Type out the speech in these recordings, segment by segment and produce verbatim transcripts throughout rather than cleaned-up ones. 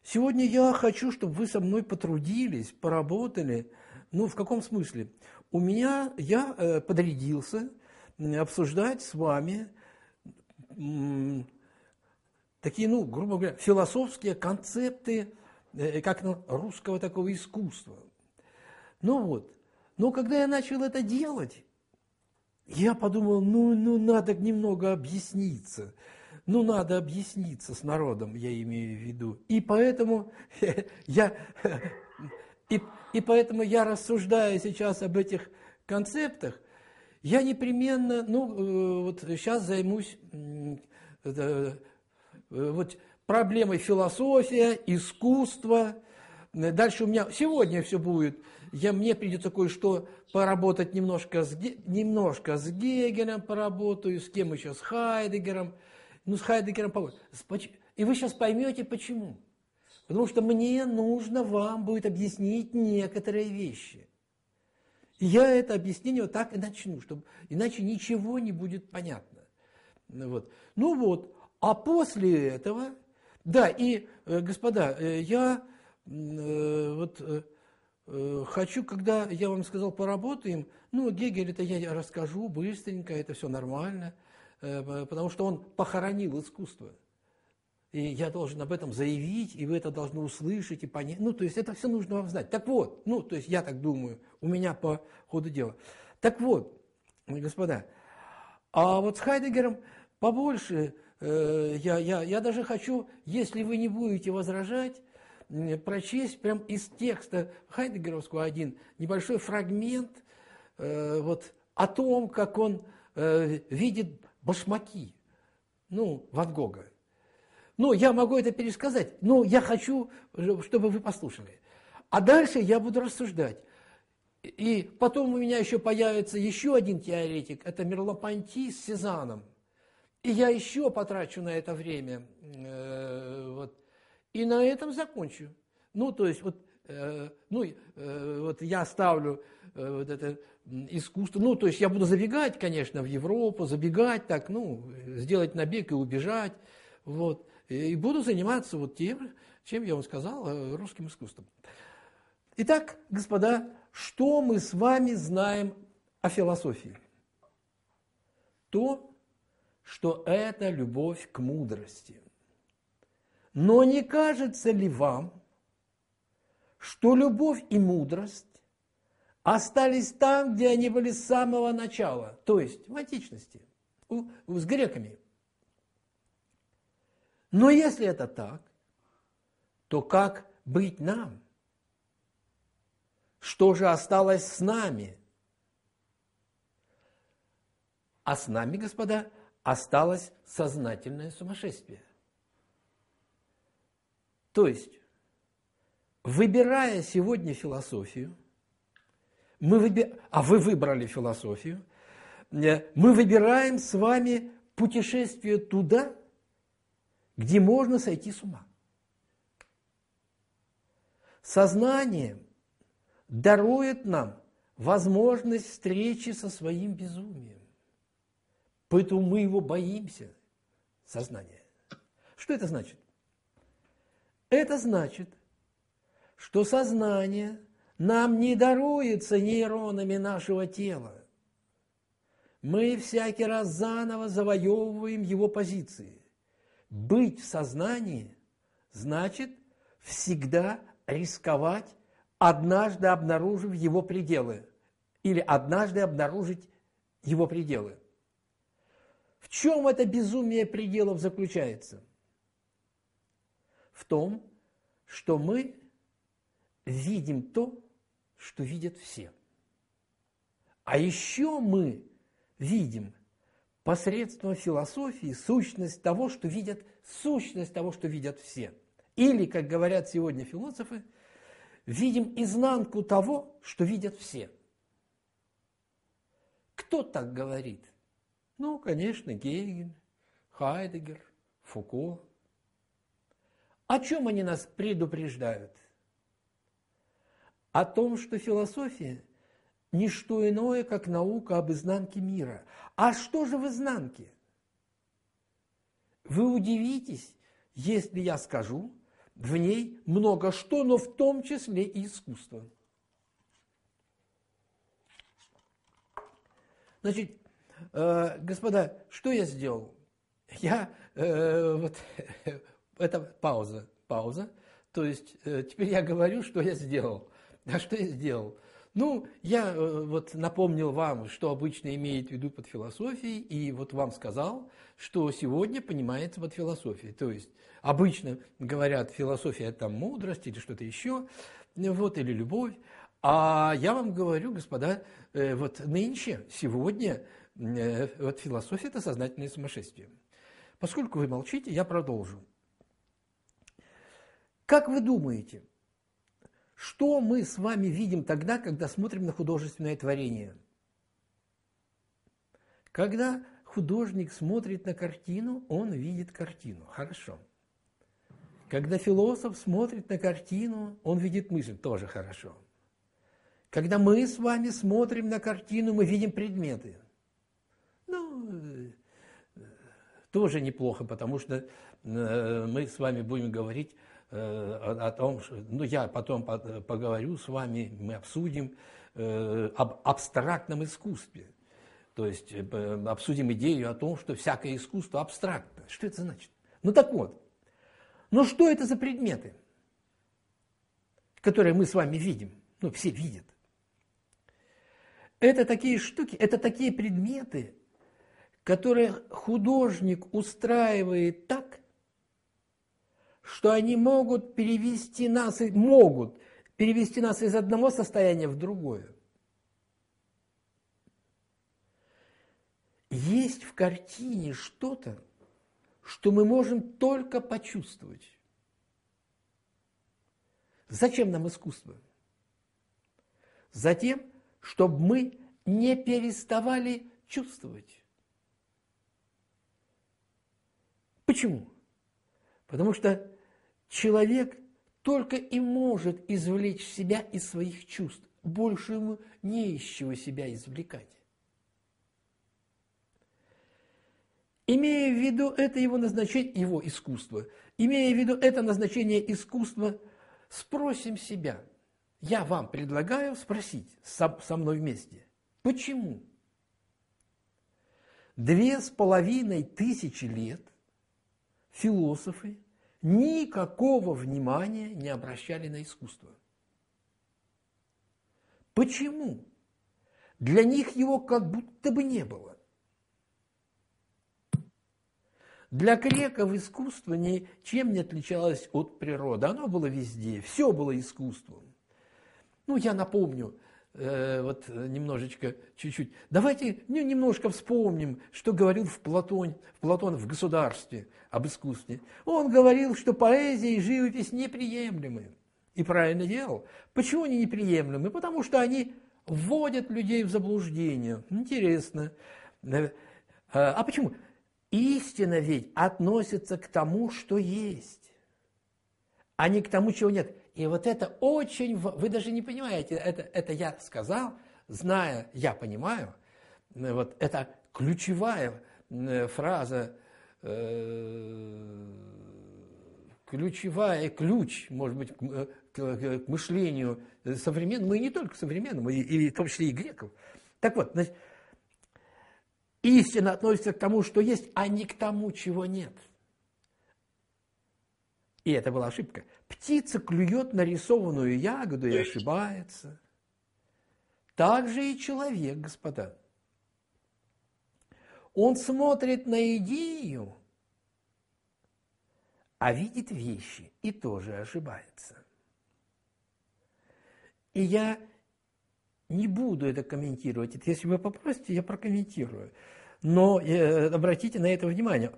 сегодня я хочу, чтобы вы со мной потрудились, поработали. Ну, в каком смысле? У меня, я э, подрядился обсуждать с вами м, такие, ну, грубо говоря, философские концепты, э, как ну, русского такого искусства. Ну вот, но когда я начал это делать, я подумал, ну, ну надо немного объясниться. Ну, надо объясниться с народом, я имею в виду. И поэтому я, и, и поэтому я рассуждаю сейчас об этих концептах. Я непременно, ну, вот сейчас займусь вот, проблемой философия, искусства. Дальше у меня сегодня все будет. Я, мне придется кое-что поработать немножко с, немножко с Гегелем, поработаю, с кем еще, с Хайдеггером. Ну, с Хайдеггером поговорим. И вы сейчас поймете, почему. Потому что мне нужно вам будет объяснить некоторые вещи. И я это объяснение вот так и начну, чтобы, иначе ничего не будет понятно. Вот. Ну вот, а после этого, да, и, господа, я э, вот э, хочу, когда я вам сказал, поработаем, ну, Гегель, это я расскажу быстренько, это все нормально, э, потому что он похоронил искусство. И я должен об этом заявить, и вы это должны услышать и понять. Ну, то есть это все нужно вам знать. Так вот, ну, то есть я так думаю, у меня по ходу дела. Так вот, господа, а вот с Хайдеггером побольше, э, я, я, я даже хочу, если вы не будете возражать, э, прочесть прям из текста Хайдеггеровского один небольшой фрагмент э, вот, о том, как он э, видит башмаки, ну, Ван Гога. Ну, я могу это пересказать, но я хочу, чтобы вы послушали. А дальше я буду рассуждать. И потом у меня еще появится еще один теоретик, это Мерло-Понти с Сезанном. И я еще потрачу на это время. Э, вот, и на этом закончу. Ну, то есть, вот, э, ну, э, вот я ставлю э, вот это искусство. Ну, то есть, я буду забегать, конечно, в Европу, забегать так, ну, сделать набег и убежать. Вот. И буду заниматься вот тем, чем я вам сказал, русским искусством. Итак, господа, что мы с вами знаем о философии? То, что это любовь к мудрости. Но не кажется ли вам, что любовь и мудрость остались там, где они были с самого начала, то есть в античности, с греками? Но если это так, то как быть нам? Что же осталось с нами? А с нами, господа, осталось сознательное сумасшествие. То есть, выбирая сегодня философию, мы выби... а вы выбрали философию, мы выбираем с вами путешествие туда, где можно сойти с ума. Сознание дарует нам возможность встречи со своим безумием. Поэтому мы его боимся, сознание. Что это значит? Это значит, что сознание нам не даруется нейронами нашего тела. Мы всякий раз заново завоевываем его позиции. Быть в сознании значит всегда рисковать, однажды обнаружив его пределы, или однажды обнаружить его пределы. В чем это безумие пределов заключается? В том, что мы видим то, что видят все. А еще мы видим посредством философии сущность того, что видят, сущность того, что видят все. Или, как говорят сегодня философы, видим изнанку того, что видят все. Кто так говорит? Ну, конечно, Гегель, Хайдеггер, Фуко. О чем они нас предупреждают? О том, что философия – не что иное, как наука об изнанке мира. А что же в изнанке? Вы удивитесь, если я скажу, В ней много что, но в том числе и искусство. Значит, э, господа, что я сделал? Я, э, вот, это пауза, пауза. То есть, э, теперь я говорю, что я сделал. А что я сделал? Ну, я э, вот напомнил вам, что обычно имеет в виду под философией, и вот вам сказал, что сегодня понимается под философией. То есть, обычно говорят, философия – это мудрость или что-то еще, вот, или любовь. А я вам говорю, господа, э, вот нынче, сегодня, э, вот философия – это сознательное сумасшествие. Поскольку вы молчите, я продолжу. Как вы думаете, что мы с вами видим тогда, когда смотрим на художественное творение? Когда художник смотрит на картину, он видит картину. Хорошо. Когда философ смотрит на картину, он видит мысль. Тоже хорошо. Когда мы с вами смотрим на картину, мы видим предметы. Ну, тоже неплохо, потому что мы с вами будем говорить о том, что, ну, я потом поговорю с вами, мы обсудим об абстрактном искусстве. То есть обсудим идею о том, что всякое искусство абстрактно. Что это значит? Ну так вот, ну что это за предметы, которые мы с вами видим? Ну, все видят. Это такие штуки, это такие предметы, которые художник устраивает так, что они могут перевести нас, могут перевести нас из одного состояния в другое. Есть в картине что-то, что мы можем только почувствовать. Зачем нам искусство? Затем, чтобы мы не переставали чувствовать. Почему? Потому что человек только и может извлечь себя из своих чувств. Больше ему не из чего себя извлекать. Имея в виду это его назначение, его искусство, имея в виду это назначение искусства, спросим себя. Я вам предлагаю спросить со, со мной вместе. Почему? Две с половиной тысячи лет философы никакого внимания не обращали на искусство. Почему? Для них его как будто бы не было. Для греков искусство ничем не отличалось от природы. Оно было везде, все было искусством. Ну, я напомню, э, вот немножечко, чуть-чуть. Давайте ну, немножко вспомним, что говорил в Платон, в Платон в «Государстве» об искусстве. Он говорил, что поэзия и живопись неприемлемы. И правильно делал. Почему они неприемлемы? Потому что они вводят людей в заблуждение. Интересно. А почему? Истина ведь относится к тому, что есть, а не к тому, чего нет. И вот это очень... Вы даже не понимаете, это, это я сказал, зная, я понимаю, вот это ключевая фраза, ключевая, ключ, может быть, к, к, к мышлению современному, и не только современному, и, и в том числе и греков. Так вот, значит, истина относится к тому, что есть, а не к тому, чего нет. И это была ошибка. Птица клюет нарисованную ягоду и ошибается. Так же и человек, господа. Он смотрит на идею, а видит вещи и тоже ошибается. И я не буду это комментировать. Если вы попросите, я прокомментирую. Но э, обратите на это внимание.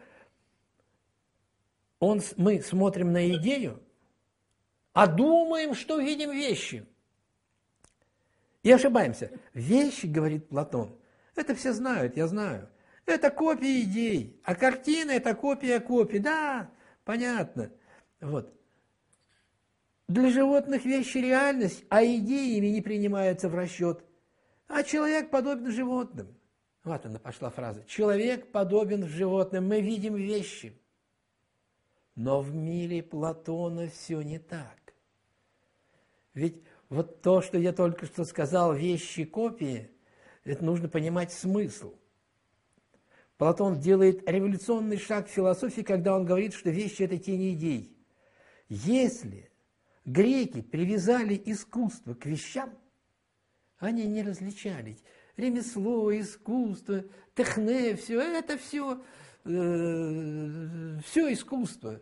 Он, мы смотрим на идею, а думаем, что видим вещи. И ошибаемся. Вещи, говорит Платон, это все знают, я знаю. Это копия идей, а картина – это копия копий. Да, понятно. Вот. Для животных вещи реальность, а идеи ими не принимаются в расчет. А человек подобен животным. Вот она пошла фраза. Человек подобен животным. Мы видим вещи. Но в мире Платона все не так. Ведь вот то, что я только что сказал, вещи, копии, это нужно понимать смысл. Платон делает революционный шаг в философии, когда он говорит, что вещи – это тени идей. Если греки привязали искусство к вещам, они не различали. Ремесло, искусство, техне, все это все, э, все искусство.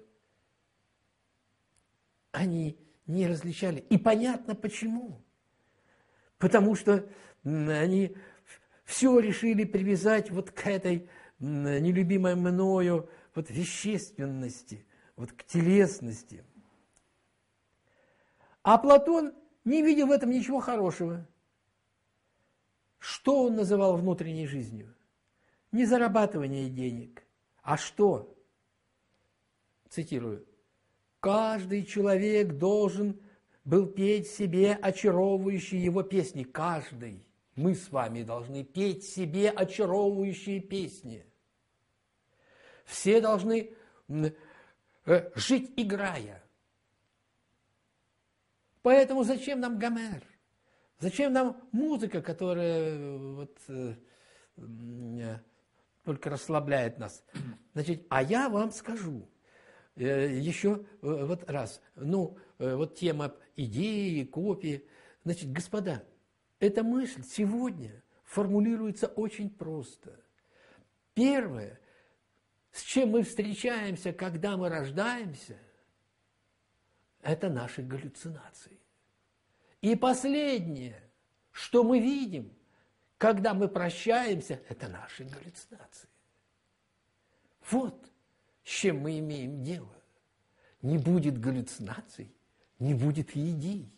Они не различали. И понятно почему. Потому что они все решили привязать вот к этой нелюбимой мною вот вещественности, вот к телесности. А Платон не видел в этом ничего хорошего. Что он называл внутренней жизнью? Не зарабатывание денег, а что? Цитирую. Каждый человек должен был петь себе очаровывающие его песни. Каждый. Мы с вами должны петь себе очаровывающие песни. Все должны жить, играя. Поэтому зачем нам Гомер? Зачем нам музыка, которая вот, э, э, только расслабляет нас? Значит, а я вам скажу э, еще э, вот раз. Ну, э, вот тема идеи, копии. Значит, господа, эта мысль сегодня формулируется очень просто. Первое, с чем мы встречаемся, когда мы рождаемся, это наши галлюцинации. И последнее, что мы видим, когда мы прощаемся, это наши галлюцинации. Вот с чем мы имеем дело. Не будет галлюцинаций, не будет и идей.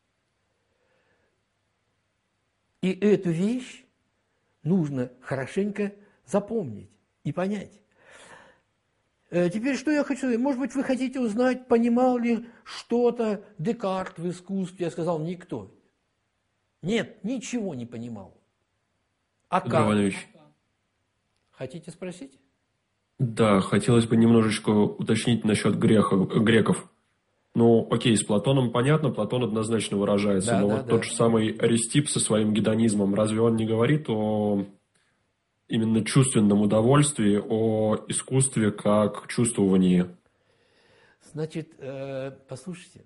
И эту вещь нужно хорошенько запомнить и понять. Теперь, что я хочу сказать? Может быть, вы хотите узнать, понимал ли что-то Декарт в искусстве? Я сказал, никто. Нет, ничего не понимал. А Петр как? Иванович. Хотите спросить? Да, хотелось бы немножечко уточнить насчет греха, греков. Ну, окей, с Платоном понятно, Платон однозначно выражается, Да, но да, вот да. тот же самый Аристипп со своим гедонизмом, разве он не говорит о именно чувственном удовольствии, о искусстве как чувствовании? Значит, э, послушайте,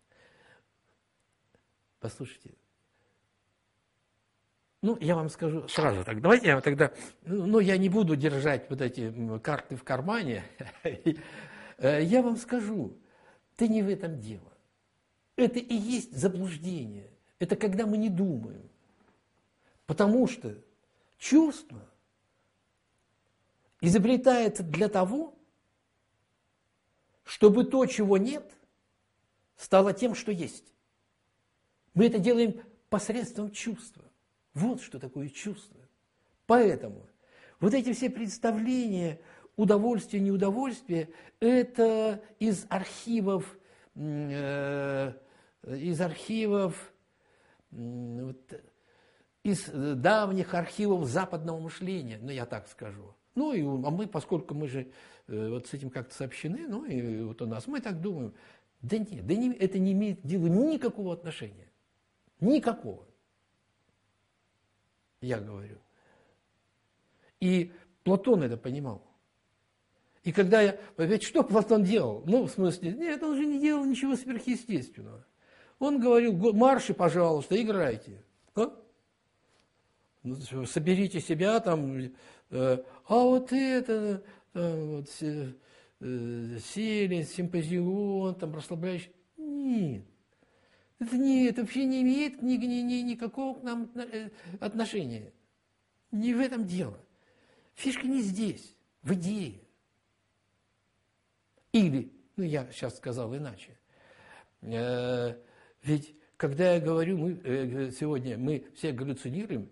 послушайте. Ну, я вам скажу сразу так. Давайте я тогда, ну, я не буду держать вот эти карты в кармане. Я вам скажу, да не в этом дело. Это и есть заблуждение. Это когда мы не думаем. Потому что чувство изобретается для того, чтобы то, чего нет, стало тем, что есть. Мы это делаем посредством чувства. Вот что такое чувство. Поэтому вот эти все представления, удовольствие, неудовольствие, это из архивов, э, из архивов, э, вот, из давних архивов западного мышления, ну, я так скажу. Ну, и, а мы, поскольку мы же э, вот с этим как-то сообщены, ну, и вот у нас, мы так думаем, да нет, да не, это не имеет к делу никакого отношения. Никакого. Я говорю. И Платон это понимал. И когда я... Ведь что Платон делал? Ну, в смысле, нет, он же не делал ничего сверхъестественного. Он говорил, марши, пожалуйста, играйте. А? Соберите себя там, э, а вот это, там, вот, э, сели, симпозион, там, расслабляющий. Нет. Это, не, это вообще не имеет ни, ни, ни, никакого к нам отношения. Не в этом дело. Фишка не здесь, в идее. Или, ну я сейчас сказал иначе, э, ведь когда я говорю, мы, э, сегодня мы все галлюцинируем,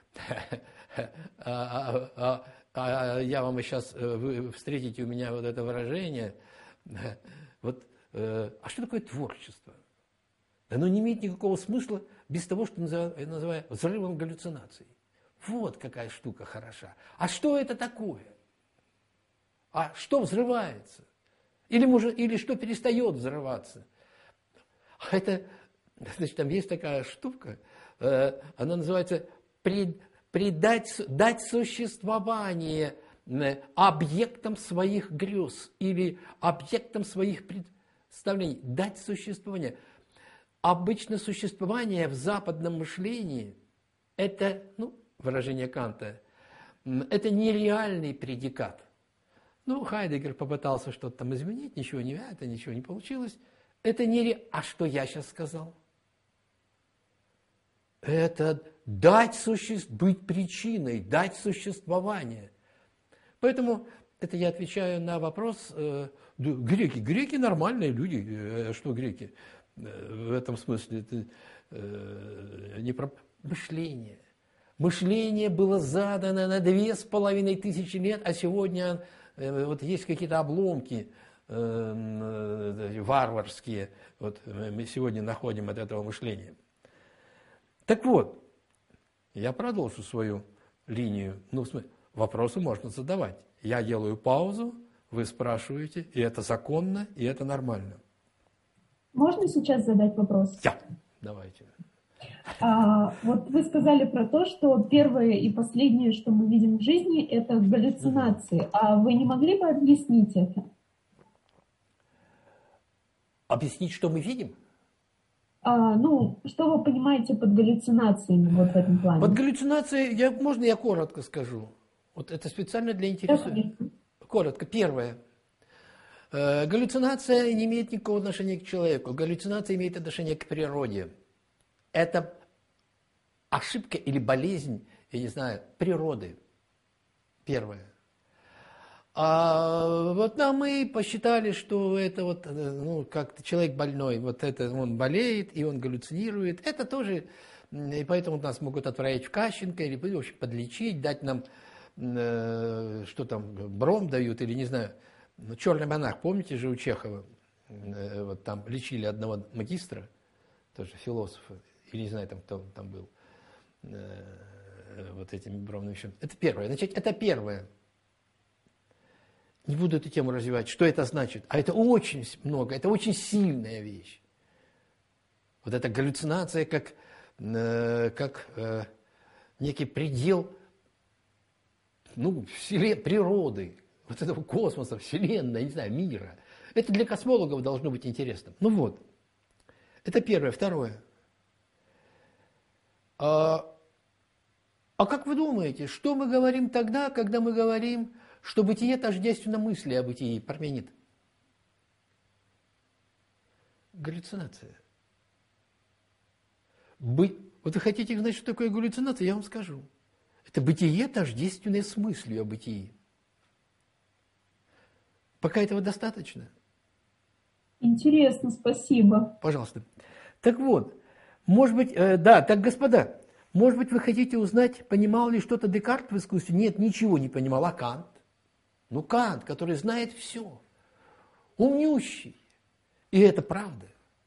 а, а, а я вам сейчас, вы встретите у меня вот это выражение, вот, э, а что такое творчество? Оно не имеет никакого смысла без того, что я называю взрывом галлюцинаций. Вот какая штука хороша. А что это такое? А что взрывается? Или, может, или что перестает взрываться. А это, значит, там есть такая штука, э, она называется пред, предать, дать существование объектам своих грез или объектам своих представлений. Дать существование. Обычно существование в западном мышлении – это, ну, выражение Канта, это нереальный предикат. Ну, Хайдеггер попытался что-то там изменить, ничего не, это ничего не получилось. Это не ре... А что я сейчас сказал? Это дать существ... быть причиной, дать существование. Поэтому это я отвечаю на вопрос. Э, греки. Греки нормальные люди. Э, что греки? Э, в этом смысле это э, не про мышление. Мышление было задано на две с половиной тысячи лет, а сегодня э, вот есть какие-то обломки э, э, варварские. Вот мы сегодня находим от этого мышления. Так вот, я продолжу свою линию. Ну, в смысле, вопросы можно задавать. Я делаю паузу, вы спрашиваете, и это законно, и это нормально. Можно сейчас задать вопрос? Да, давайте. А, вот вы сказали про то, что первое и последнее, что мы видим в жизни, это галлюцинации. А вы не могли бы объяснить это? Объяснить, что мы видим? А, ну, что вы понимаете под галлюцинациями вот в этом плане? Под галлюцинацией, я, можно я коротко скажу? Вот это специально для интереса. Коротко. Первое. Э, галлюцинация не имеет никакого отношения к человеку. Галлюцинация имеет отношение к природе. Это ошибка или болезнь, я не знаю, природы. Первое. А вот нам мы посчитали, что это вот, ну, как человек больной, вот это он болеет и он галлюцинирует. Это тоже, и поэтому нас могут отправить в Кащенко или, в общем, подлечить, дать нам, э, что там, бром дают или не знаю. «Черный монах», помните же у Чехова, э, вот там лечили одного магистра, тоже философа, или не знаю, там кто там был, э, вот этими бромными вещами. Это первое. Значит, это первое. Не буду эту тему развивать, что это значит. А это очень много, это очень сильная вещь. Вот эта галлюцинация как, э, как э, некий предел, ну, вселен... природы, вот этого космоса, вселенной, не знаю, мира. Это для космологов должно быть интересно. Ну вот, это первое. Второе. А, а как вы думаете, что мы говорим тогда, когда мы говорим, что бытие тождественно мысли о бытии? Парменид. Галлюцинация. Бы... Вот вы хотите знать, что такое галлюцинация? Я вам скажу. Это бытие тождественное с мыслью о бытии. Пока этого достаточно? Интересно, спасибо. Пожалуйста. Так вот, может быть, э, да, так, господа, может быть, вы хотите узнать, понимал ли что-то Декарт в искусстве? Нет, ничего не понимал. А Кант? Ну, Кант, который знает все, умнющий. И это правда.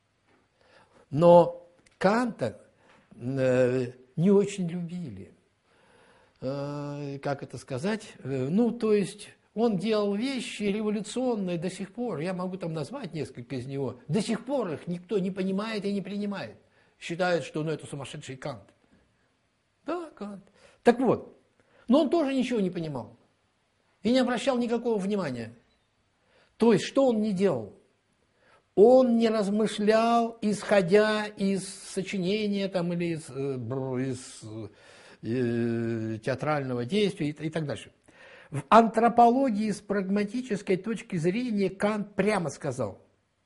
Но Канта э, не очень любили. Э, как это сказать? Э, ну, то есть, он делал вещи революционные до сих пор. Я могу там назвать несколько из него. До сих пор их никто не понимает и не принимает. Считают, что ну, это сумасшедший Кант. Да, Кант. Так вот, но он тоже ничего не понимал. И не обращал никакого внимания. То есть, что он не делал? Он не размышлял, исходя из сочинения там, или из, из э, театрального действия и, и так дальше. В антропологии с прагматической точки зрения Кант прямо сказал,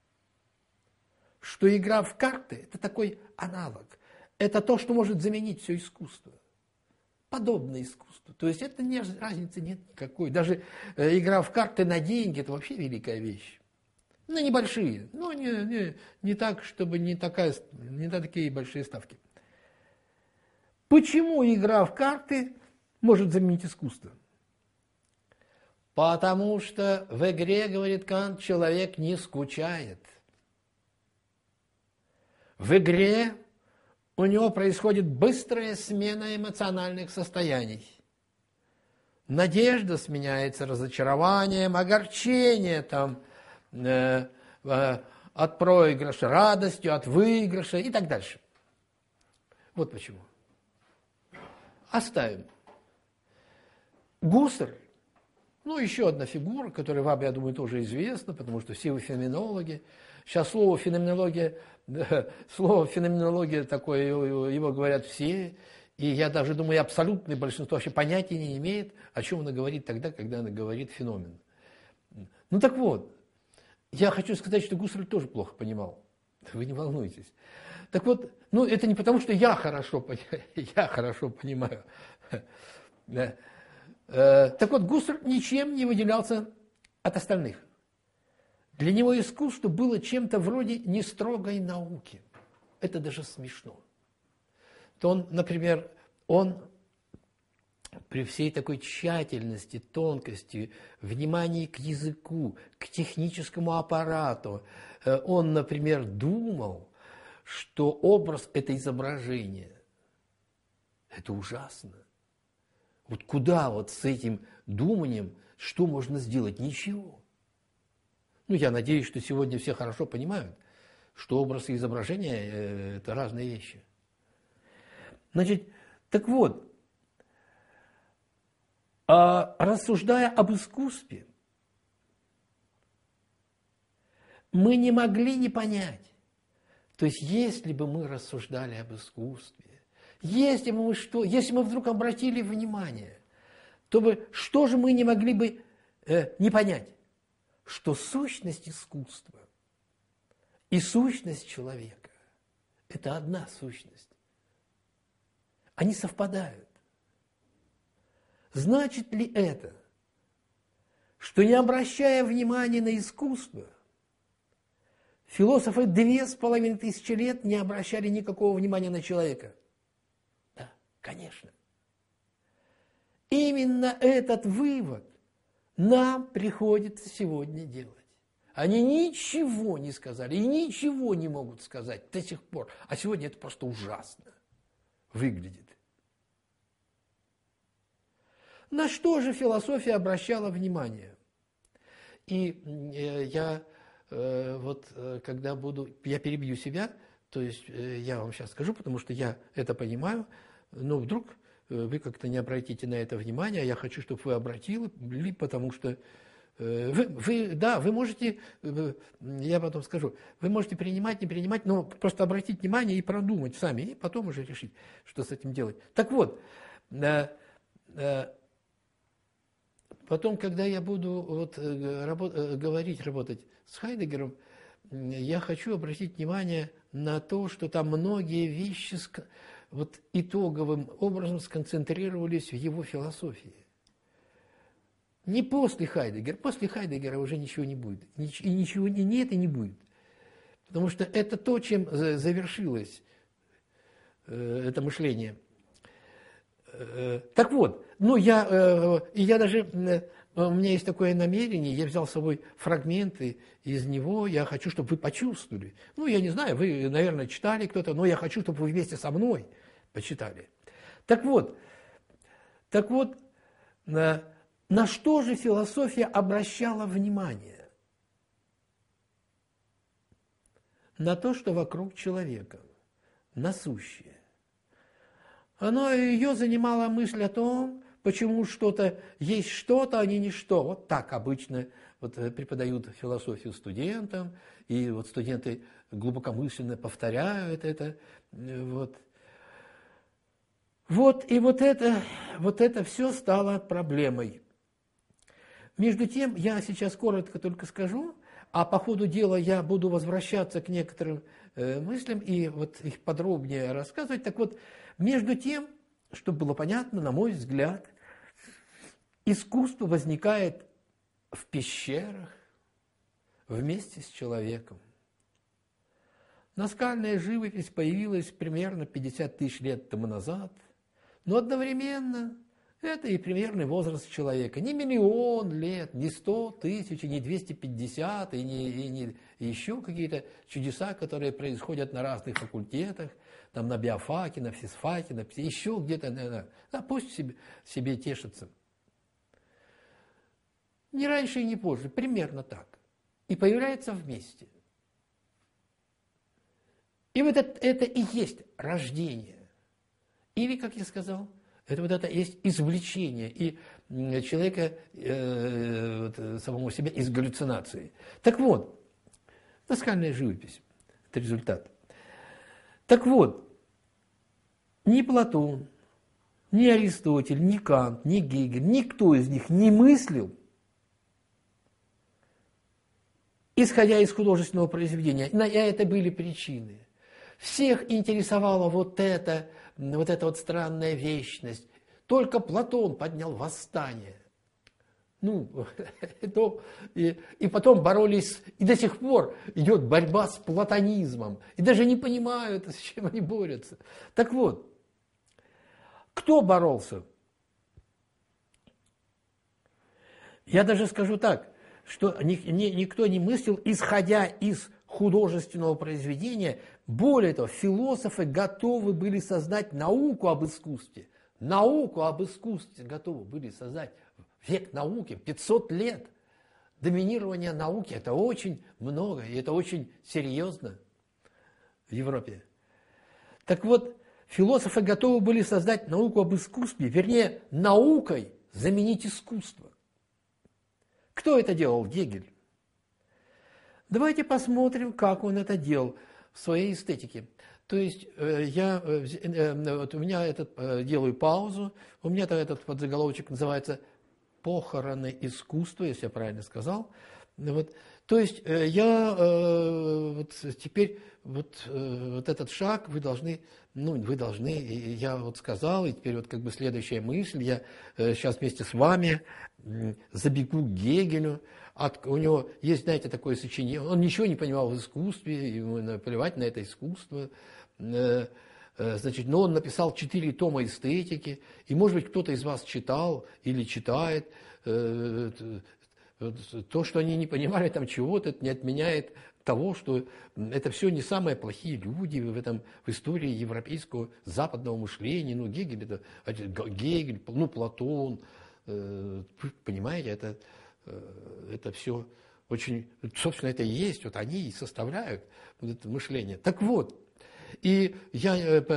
что игра в карты – это такой аналог. Это то, что может заменить все искусство. Подобное искусству. То есть это не, разницы нет никакой. Даже э, игра в карты на деньги – это вообще великая вещь. Ну, небольшие, но не, не, не так, чтобы не, такая, не такие большие ставки. Почему игра в карты может заменить искусство? Потому что в игре, говорит Кант, человек не скучает. В игре у него происходит быстрая смена эмоциональных состояний. Надежда сменяется разочарованием, огорчение, там, э, э, от проигрыша радостью, от выигрыша и так дальше. Вот почему. Оставим. Гуссерль, ну, еще одна фигура, которая вам, я думаю, тоже известна, потому что все вы феноменологи. Сейчас слово феноменология, слово феноменология такое, его говорят все, и я даже думаю, абсолютное большинство вообще понятия не имеет, о чем она говорит тогда, когда она говорит феномен. Ну так вот, я хочу сказать, что Гуссерль тоже плохо понимал. Вы не волнуйтесь. Так вот, ну это не потому, что я хорошо, я хорошо понимаю. Так вот, Гуссерль ничем не выделялся от остальных. Для него искусство было чем-то вроде нестрогой науки. Это даже смешно. То он, например, он при всей такой тщательности, тонкости, внимании к языку, к техническому аппарату, он, например, думал, что образ – это изображение. Это ужасно. Вот куда вот с этим думанием, что можно сделать? Ничего. Ну, я надеюсь, что сегодня все хорошо понимают, что образ и изображение – это разные вещи. Значит, так вот, рассуждая об искусстве, мы не могли не понять, то есть если бы мы рассуждали об искусстве, если бы мы, что, если мы вдруг обратили внимание, то бы, что же мы не могли бы э, не понять? Что сущность искусства и сущность человека – это одна сущность. Они совпадают. Значит ли это, что не обращая внимания на искусство, философы две с половиной тысячи лет не обращали никакого внимания на человека? Да, конечно. Именно этот вывод нам приходится сегодня делать. Они ничего не сказали и ничего не могут сказать до сих пор. А сегодня это просто ужасно выглядит. На что же философия обращала внимание? И э, я э, вот э, когда буду, я перебью себя, то есть э, я вам сейчас скажу, потому что я это понимаю, но вдруг э, вы как-то не обратите на это внимание, а я хочу, чтобы вы обратили, потому что э, вы, вы, да, вы можете, э, я потом скажу, вы можете принимать, не принимать, но просто обратить внимание и продумать сами, и потом уже решить, что с этим делать. Так вот, э, э, потом, когда я буду вот, работ, говорить, работать с Хайдеггером, я хочу обратить внимание на то, что там многие вещи вот, итоговым образом сконцентрировались в его философии. Не после Хайдеггера. После Хайдеггера уже ничего не будет. И ничего не нет и не будет. Потому что это то, чем завершилось это мышление. Так вот, ну я, и я даже, у меня есть такое намерение, я взял с собой фрагменты из него, я хочу, чтобы вы почувствовали. Ну, я не знаю, вы, наверное, читали кто-то, но я хочу, чтобы вы вместе со мной почитали. Так вот, так вот, на, на что же философия обращала внимание? На то, что вокруг человека, насущее. Оно, ее занимала мысль о том, почему что-то есть что-то, а не ничто. Вот так обычно вот, преподают философию студентам, и вот студенты глубокомысленно повторяют это. Вот, вот и вот это, вот это все стало проблемой. Между тем, я сейчас коротко только скажу, а по ходу дела я буду возвращаться к некоторым э, мыслям и вот их подробнее рассказывать. Так вот, между тем, чтобы было понятно, на мой взгляд, искусство возникает в пещерах вместе с человеком. Наскальная живопись появилась примерно пятьдесят тысяч лет тому назад, но одновременно это и примерный возраст человека. Не миллион лет, не сто тысяч, не двести пятьдесят, и не, и не и еще какие-то чудеса, которые происходят на разных факультетах, там на биофаке, на физфаке, на еще где-то. Да, пусть себе, себе тешится. Не раньше и не позже, примерно так. и появляются вместе. И вот это, это и есть рождение. Или, как я сказал, это вот это есть извлечение и человека э, вот, самого себя из галлюцинации. Так вот, наскальная живопись – это результат. Так вот, ни Платон, ни Аристотель, ни Кант, ни Гегель, никто из них не мыслил, исходя из художественного произведения. И это были причины. Всех интересовала вот эта, вот эта вот странная вечность. Только Платон поднял восстание. Ну, то, и, и потом боролись, и до сих пор идет борьба с платонизмом. И даже не понимают, с чем они борются. Так вот, кто боролся? Я даже скажу так, что ни, ни, никто не мыслил, исходя из художественного произведения. Более того, философы готовы были создать науку об искусстве. Науку об искусстве готовы были создать. Век науки, пятьсот лет. Доминирование науки – это очень много, и это очень серьезно в Европе. Так вот, философы готовы были создать науку об искусстве, вернее, наукой заменить искусство. Кто это делал? Гегель. Давайте посмотрим, как он это делал в своей эстетике. То есть я, вот у меня этот, делаю паузу, у меня этот подзаголовочек называется «Похороны искусства», если я правильно сказал. Вот. То есть я вот теперь вот, вот этот шаг вы должны, ну вы должны, я вот сказал, и теперь вот как бы следующая мысль, я сейчас вместе с вами забегу к Гегелю. От, у него есть, знаете, такое сочинение, он ничего не понимал в искусстве, ему плевать на это искусство, значит, но он написал четыре тома эстетики, и, может быть, кто-то из вас читал или читает, то, что они не понимали там чего-то, это не отменяет того, что это все не самые плохие люди в, этом, в истории европейского западного мышления, ну, Гегель, это, Гегель, ну, Платон, понимаете, это... Это все очень, собственно, это и есть, вот они и составляют вот это мышление. Так вот, и я,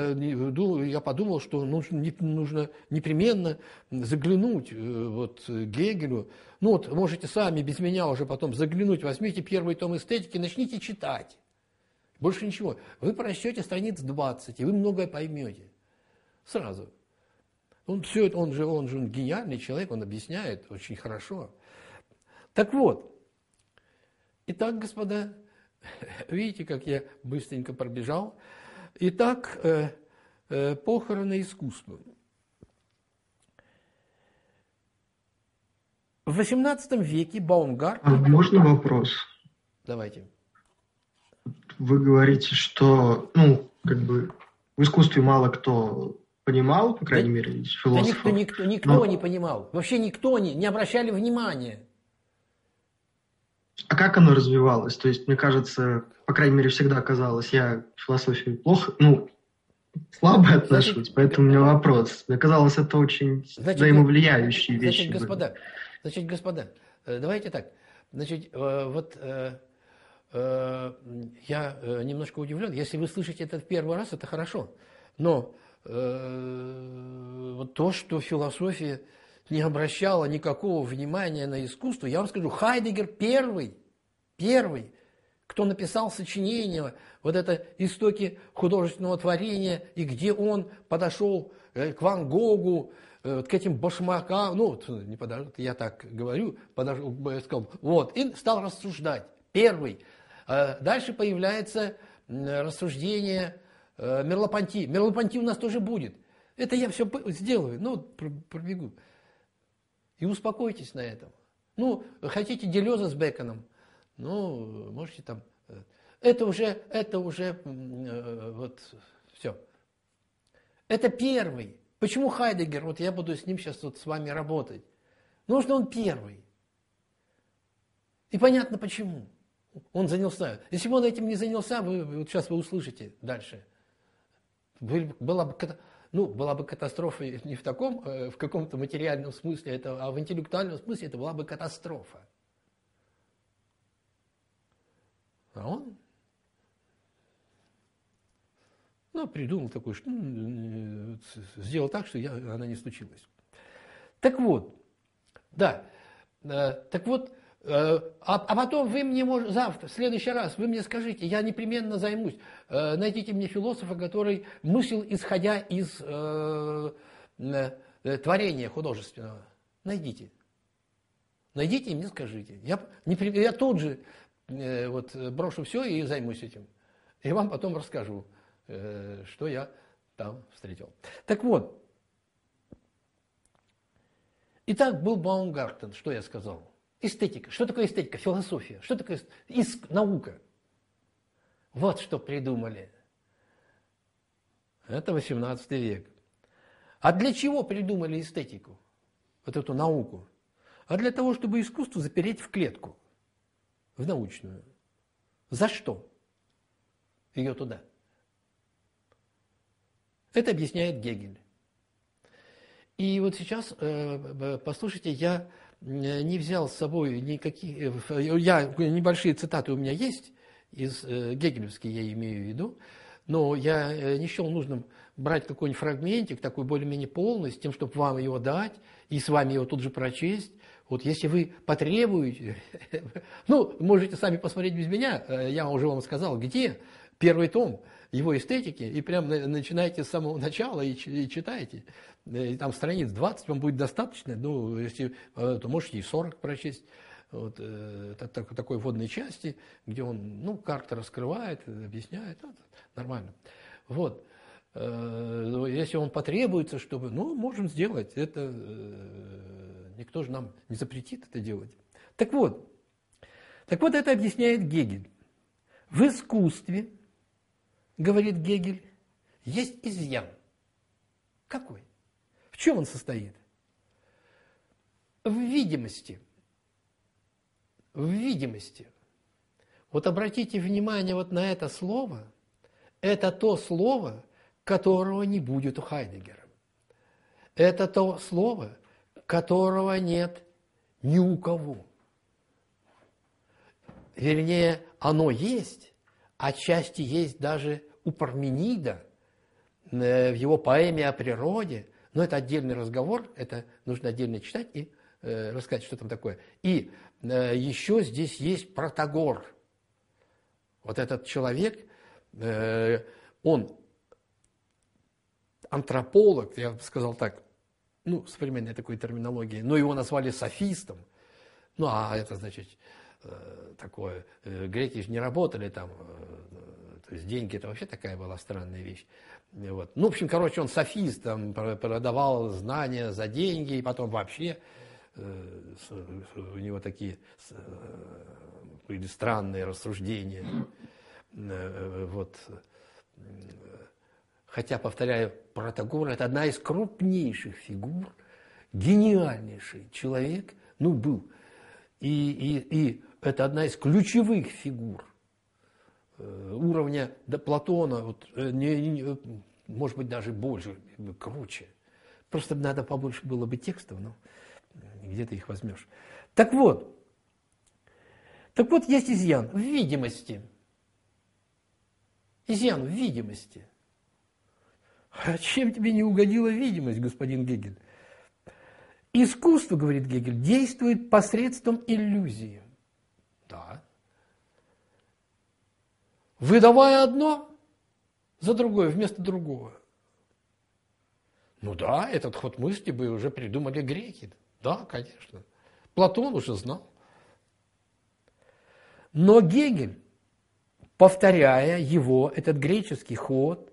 я подумал, что нужно, нужно непременно заглянуть вот к Гегелю. Ну вот, можете сами без меня уже потом заглянуть, возьмите первый том эстетики, начните читать. Больше ничего. Вы прочтете страниц двадцать, и вы многое поймете. Сразу. Он, все это, он, же, он же гениальный человек, он объясняет очень хорошо. Так вот, итак, господа, видите, как я быстренько пробежал. Итак, э, э, похороны искусства. В восемнадцатом веке Баумгарт... А можно вопрос? Давайте. Вы говорите, что, ну, как бы в искусстве мало кто понимал, по крайней да, мере, из философов. Да никто, никто, никто но... не понимал. Вообще никто не, не обращали внимания. А как оно развивалось? То есть, мне кажется, по крайней мере, всегда казалось, я к философии плохо, ну, слабо отношусь, значит, поэтому у меня вопрос. Мне казалось, это очень значит, взаимовлияющие значит, вещи. Господа, значит, господа, давайте так. Значит, вот я немножко удивлен. Если вы слышите это в первый раз, это хорошо. Но вот то, что философия не обращала никакого внимания на искусство, я вам скажу, Хайдеггер первый, первый, кто написал сочинение, вот это «Истоки художественного творения», и где он подошел к Ван Гогу, к этим башмакам, ну, не подошел, я так говорю, подошел, сказал, вот, и стал рассуждать. Первый. Дальше появляется рассуждение Мерло-Понти. Мерло-Понти у нас тоже будет. Это я все сделаю, ну, пробегу. И успокойтесь на этом. Ну, хотите Делеза с Беконом, ну, можете там... Это уже, это уже, вот, все. Это первый. Почему Хайдеггер, вот я буду с ним сейчас вот с вами работать. Ну, что он первый. И понятно почему. Он занялся. Если бы он этим не занялся, вы, вот сейчас вы услышите дальше. Была бы, ну, была бы катастрофа не в таком, в каком-то материальном смысле, это, а в интеллектуальном смысле это была бы катастрофа. А он ну, придумал такой, что ну, сделал так, что я, она не случилась. Так вот, да, э, так вот, э, а, а потом вы мне можете, завтра, в следующий раз, вы мне скажите, я непременно займусь, э, найдите мне философа, который мыслил, исходя из э, э, творения художественного. Найдите. Найдите и мне скажите. Я, не, я тут же э, вот, брошу все и займусь этим. И вам потом расскажу, э, что я там встретил. Так вот. Итак, был Баумгартен, что я сказал? Эстетика. Что такое эстетика? Философия. Что такое иск, наука? Вот что придумали. Это восемнадцатый век. А для чего придумали эстетику? Вот эту науку? А для того, чтобы искусство запереть в клетку, в научную. За что ее туда? Это объясняет Гегель. И вот сейчас, послушайте, я не взял с собой никаких... Я, небольшие цитаты у меня есть, из гегелевские я имею в виду, но я не счел нужным брать какой-нибудь фрагментик, такой более-менее полный, с тем, чтобы вам его дать, и с вами его тут же прочесть. Вот если вы потребуете, ну, можете сами посмотреть без меня, я уже вам сказал, где первый том его эстетики, и прям начинайте с самого начала и читайте. И там страниц двадцать вам будет достаточно, ну, если, то можете и сорок прочесть. Вот, это, такой вводной части, где он, ну, как-то раскрывает, объясняет, ну, нормально. Вот. Если он потребуется, чтобы, ну, можем сделать, это никто же нам не запретит это делать. Так вот, так вот это объясняет Гегель. В искусстве, говорит Гегель, есть изъян. Какой? В чем он состоит? В видимости. В видимости. Вот обратите внимание вот на это слово. Это то слово, которого не будет у Хайдеггера. Это то слово, которого нет ни у кого. Вернее, оно есть, отчасти есть даже у Парменида в его поэме о природе. Но это отдельный разговор, это нужно отдельно читать и э, рассказать, что там такое. И э, еще здесь есть Протагор. Вот этот человек, э, он антрополог, я бы сказал так, ну, современной такой терминологии, но его назвали софистом. Ну, а это значит э, такое, э, греки же не работали там, э, то есть деньги, это вообще такая была странная вещь. Вот. Ну, в общем, короче, он софист, там, продавал знания за деньги, и потом вообще э, у него такие э, были странные рассуждения. Э, вот. Хотя, повторяю, Протагор – это одна из крупнейших фигур, гениальнейший человек, ну, был. И, и, и это одна из ключевых фигур уровня до Платона, вот, не, не, может быть, даже больше, круче. Просто надо побольше было бы текстов, но где ты их возьмешь. Так вот, так вот есть изъян в видимости. Изъян в видимости. А чем тебе не угодила видимость, господин Гегель? Искусство, говорит Гегель, действует посредством иллюзии. Да. Выдавая одно за другое, вместо другого. Ну да, этот ход мысли бы уже придумали греки. Да, конечно. Платон уже знал. Но Гегель, повторяя его, этот греческий ход,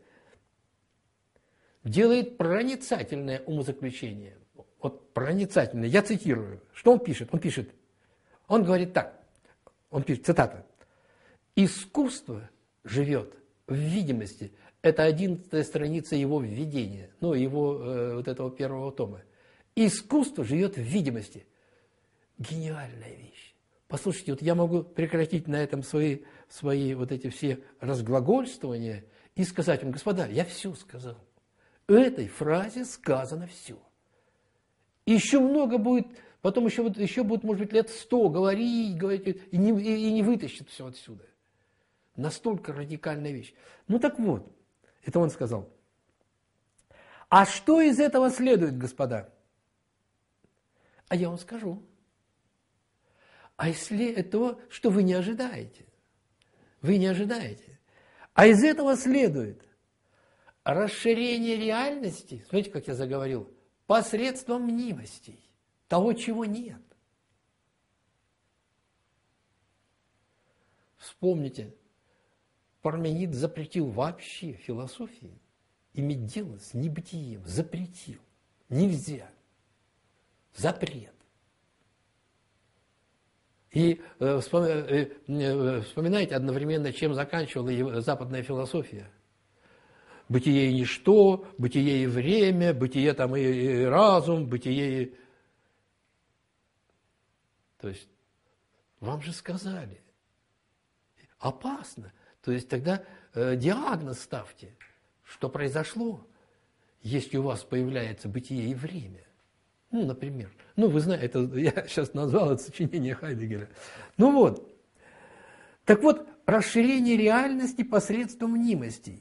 делает проницательное умозаключение. Вот проницательное. Я цитирую. Что он пишет? Он пишет. Он говорит так. Он пишет, цитата. Искусство живет в видимости. Это одиннадцатая страница его введения, ну, его э, вот этого первого тома. Искусство живет в видимости. Гениальная вещь. Послушайте, вот я могу прекратить на этом свои, свои вот эти все разглагольствования и сказать вам, господа, я все сказал. Этой фразе сказано все. Еще много будет, потом еще, еще будет, может быть, лет сто говорить, говорить, и не, и, и не вытащит все отсюда. Настолько радикальная вещь. Ну так вот, это он сказал. А что из этого следует, господа? А я вам скажу. А если это, что вы не ожидаете? Вы не ожидаете. А из этого следует расширение реальности, смотрите, как я заговорил, посредством мнимостей, того, чего нет. Вспомните, Парменид запретил вообще философии иметь дело с небытием, запретил. Нельзя. Запрет. И э, вспоминайте одновременно, чем заканчивала западная философия. Бытие и ничто, бытие и время, бытие там и, и разум, бытие и... То есть, вам же сказали, опасно. То есть, тогда э, диагноз ставьте, что произошло, если у вас появляется бытие и время. Ну, например. Ну, вы знаете, это, я сейчас назвал это сочинение Хайдеггера. Ну вот. Так вот, расширение реальности посредством мнимостей.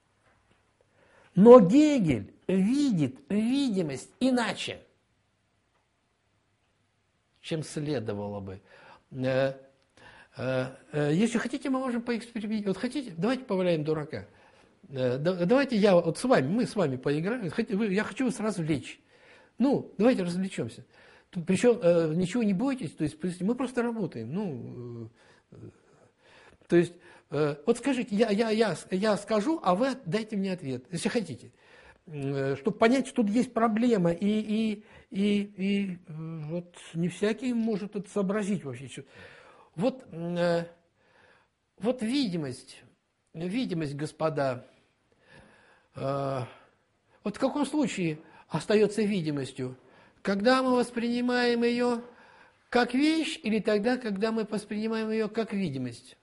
Но Гегель видит видимость иначе, чем следовало бы. Если хотите, мы можем поэкспериментировать. Вот хотите, давайте поваляем дурака. Давайте я вот с вами, мы с вами поиграем. Я хочу вас развлечь. Ну, давайте развлечемся. Причем э, ничего не бойтесь, то есть мы просто работаем. Ну, э, то есть, э, вот скажите, я, я, я, я скажу, а вы дайте мне ответ, если хотите. Э, чтобы понять, что тут есть проблема, и, и, и, и э, вот не всякий может это сообразить вообще. Вот, э, вот видимость, видимость, господа, э, вот в каком случае остается видимостью, когда мы воспринимаем ее как вещь или тогда, когда мы воспринимаем ее как видимость?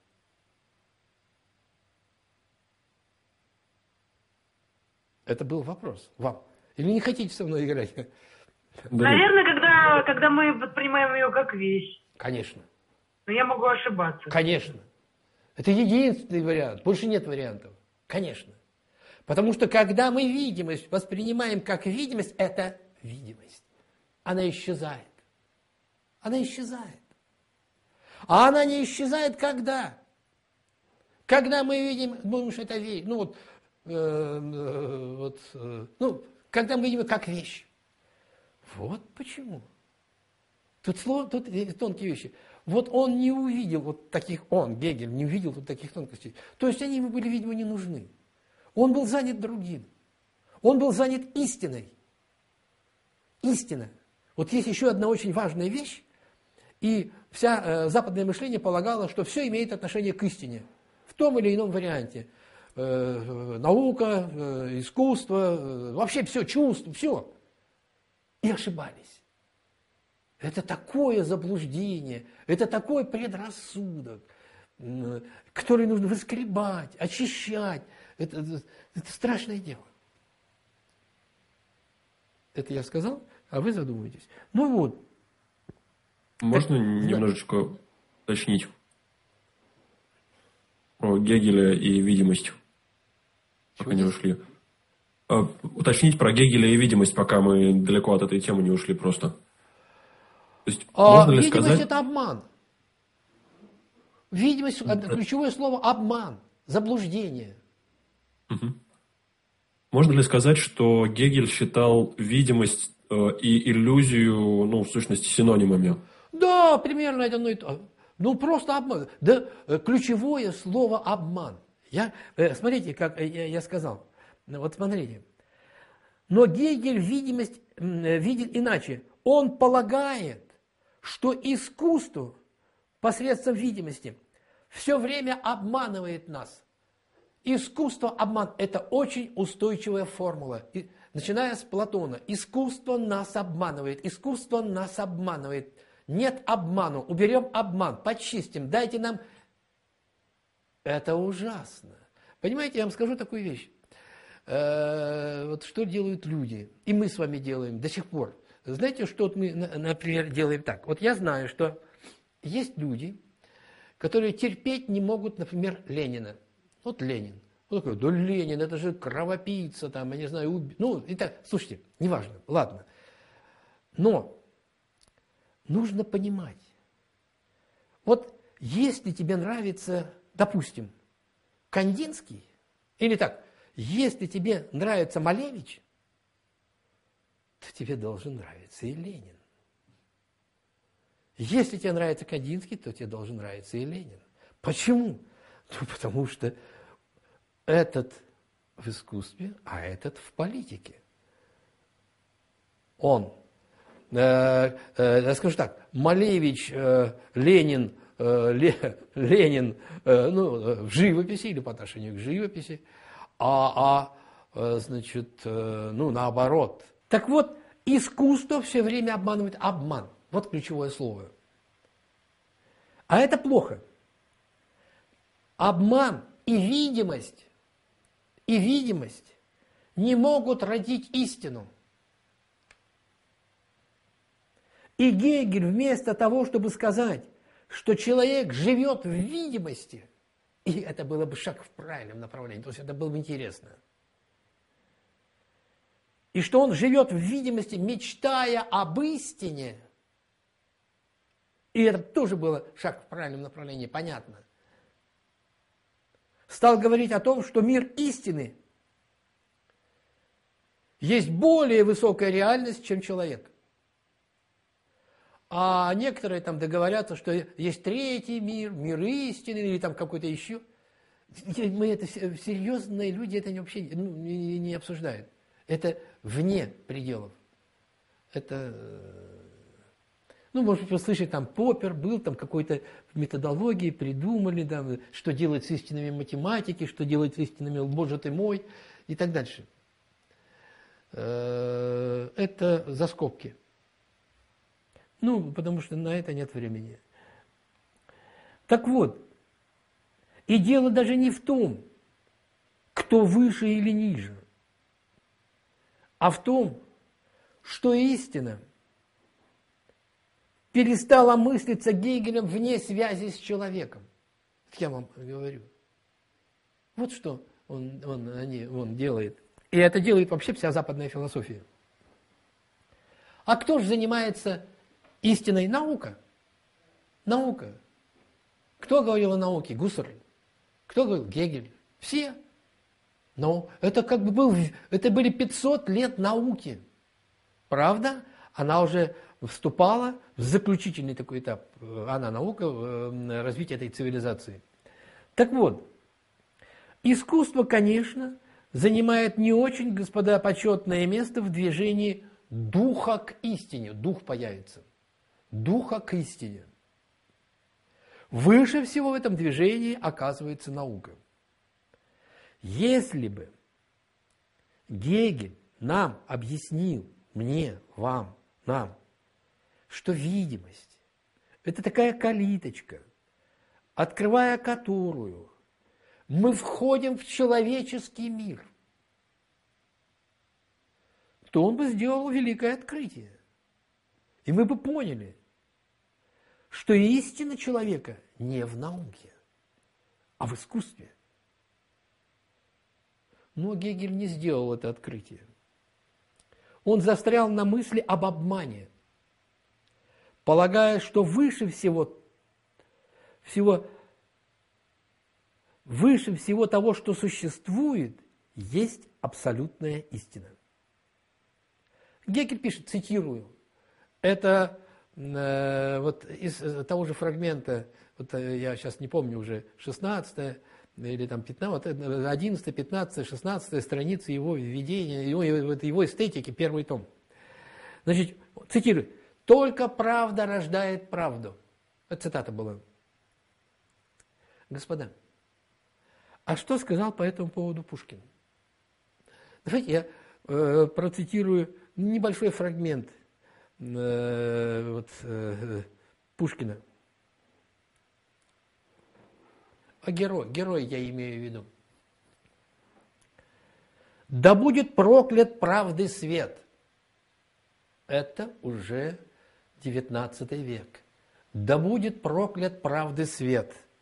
Это был вопрос вам. Или не хотите со мной играть? Наверное, когда, когда мы воспринимаем ее как вещь. Конечно. Но я могу ошибаться. Конечно. Это единственный вариант. Больше нет вариантов. Конечно. Потому что когда мы видимость воспринимаем как видимость, это видимость. Она исчезает. Она исчезает. А она не исчезает когда? Когда мы видим, думаем, что это вещь. Ну вот, э, э, вот э, ну, когда мы видим как вещь. Вот почему. Тут, слово, тут тонкие вещи. Вот он не увидел вот таких, он, Гегель, не увидел вот таких тонкостей. То есть они ему были, видимо, не нужны. Он был занят другим. Он был занят истиной. Истина. Вот есть еще одна очень важная вещь, и вся э, западное мышление полагало, что все имеет отношение к истине. В том или ином варианте. Э, наука, э, искусство, э, вообще все, чувство, все. И ошибались. Это такое заблуждение, это такой предрассудок, э, который нужно выскребать, очищать. Это, это, это страшное дело. Это я сказал, а вы задумаетесь. Ну вот. Можно это, немножечко да. уточнить про Гегеля и видимость, пока не ушли. А, уточнить про Гегеля и видимость, пока мы далеко от этой темы не ушли просто. То есть, а можно ли видимость сказать... это обман. Видимость, это ключевое слово обман, заблуждение. Угу. Можно ли сказать, что Гегель считал видимость э, и иллюзию, ну, в сущности, синонимами? Да, примерно это одно и то. Ну, просто обман. Да, ключевое слово обман. Я, э, смотрите, как я, я сказал. Вот смотрите. Но Гегель видимость э, видит иначе. Он полагает, что искусство посредством видимости все время обманывает нас. Искусство, обман – это очень устойчивая формула. И, начиная с Платона. Искусство нас обманывает. Искусство нас обманывает. Нет обману. Уберем обман. Почистим. Дайте нам... Это ужасно. Понимаете, я вам скажу такую вещь. Э-э- вот что делают люди. И мы с вами делаем до сих пор. Знаете, что мы, например, делаем так? Вот я знаю, что есть люди, которые терпеть не могут, например, Ленина. Вот Ленин. Он такой, да Ленин, это же кровопийца, там, я не знаю, уб... ну, и так, слушайте, неважно, ладно. Но нужно понимать, вот если тебе нравится, допустим, Кандинский, или так, если тебе нравится Малевич, то тебе должен нравиться и Ленин. Если тебе нравится Кандинский, то тебе должен нравиться и Ленин. Почему? Ну, потому что этот в искусстве, а этот в политике. Он, э, э, я скажу так, Малевич, э, Ленин, э, Ле, Ленин э, ну, в живописи или по отношению к живописи, а, а э, значит, э, ну, наоборот. Так вот, искусство все время обманывает. Обман. Вот ключевое слово. А это плохо. Обман и видимость, и видимость не могут родить истину. И Гегель вместо того, чтобы сказать, что человек живет в видимости, и это было бы шаг в правильном направлении, то есть это было бы интересно, и что он живет в видимости, мечтая об истине, и это тоже было шаг в правильном направлении, понятно, стал говорить о том, что мир истины есть более высокая реальность, чем человек. А некоторые там договорятся, что есть третий мир, мир истины, или там какой-то еще. Мы это серьезные люди, это вообще ну, не, не обсуждают. Это вне пределов. Это, ну, может быть, вы слышите, там Поппер был, там какой-то методологии придумали, там, что делать с истинными математики, что делать с истинными, боже ты мой, и так дальше. Это за скобки. Ну, потому что на это нет времени. Так вот, и дело даже не в том, кто выше или ниже, а в том, что истина перестала мыслиться Гегелем вне связи с человеком. Я вам говорю. Вот что он, он, они, он делает. И это делает вообще вся западная философия. А кто же занимается истинной? Наука. Наука. Кто говорил о науке? Гуссерль. Кто говорил? Гегель. Все. Но это как бы был, это были пятьсот лет науки. Правда? Она уже вступала в заключительный такой этап. Она наука, развитие этой цивилизации. Так вот, искусство, конечно, занимает не очень, господа, почетное место в движении духа к истине. Дух появится. Духа к истине. Выше всего в этом движении оказывается наука. Если бы Гегель нам объяснил, мне, вам, нам, что видимость – это такая калиточка, открывая которую мы входим в человеческий мир, то он бы сделал великое открытие. И мы бы поняли, что истина человека не в науке, а в искусстве. Но Гегель не сделал это открытие. Он застрял на мысли об обмане, полагая, что выше всего, всего, выше всего того, что существует, есть абсолютная истина. Гегель пишет, цитирую, это э, вот из того же фрагмента, вот, я сейчас не помню уже, шестнадцатая или там пятнадцатая, одиннадцатая, пятнадцатая, шестнадцатая страница его введения, его, его эстетики, первый том. Значит, цитирую, «Только правда рождает правду». Это цитата была. Господа, а что сказал по этому поводу Пушкин? Давайте я э, процитирую небольшой фрагмент э, вот, э, Пушкина. А герой, герой я имею в виду. «Да будет проклят правды свет». Это уже девятнадцатый век. «Да будет проклят правды свет».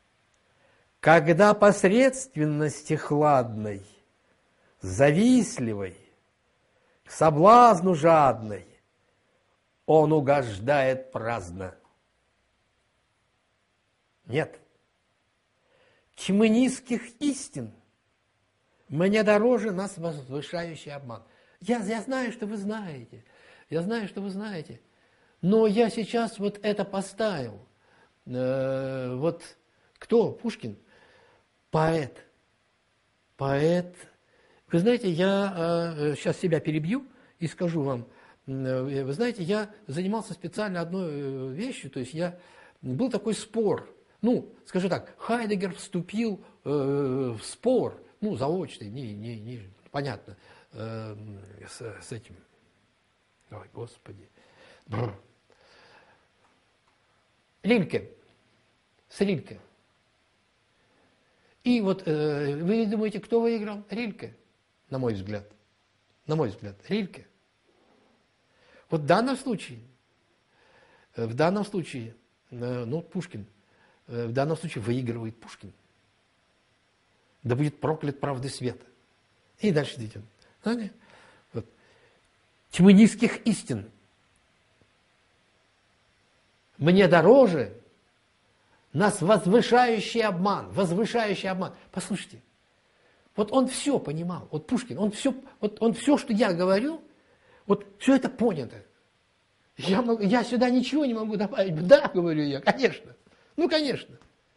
когда посредственности хладной, завистливой, к соблазну жадной, он угождает праздно. Нет. Тьмы низких истин мне дороже нас возвышающий обман. Я, я знаю, что вы знаете. Я знаю, что вы знаете. Но я сейчас вот это поставил. Э, вот кто? Пушкин. Поэт. Поэт. Вы знаете, я э, сейчас себя перебью и скажу вам. Э, вы знаете, я занимался специально одной вещью. То есть я был такой спор. Ну, скажу так, Хайдеггер вступил э, в спор, ну, заочный, не, не, не, понятно, э, с, с этим, ой, господи, Бррр. Рильке, с Рильке. И вот э, вы думаете, кто выиграл? Рильке, на мой взгляд, на мой взгляд, Рильке. Вот в данном случае, в данном случае, э, ну, Пушкин, в данном случае выигрывает Пушкин. Да будет проклят правды света. И дальше идем. Вот. Тьмы низких истин мне дороже нас возвышающий обман. Возвышающий обман. Послушайте, вот он все понимал. Вот Пушкин, он все, вот он все, что я говорю, вот все это понято. Я, могу, я сюда ничего не могу добавить. Да, говорю я, конечно. Ну, конечно.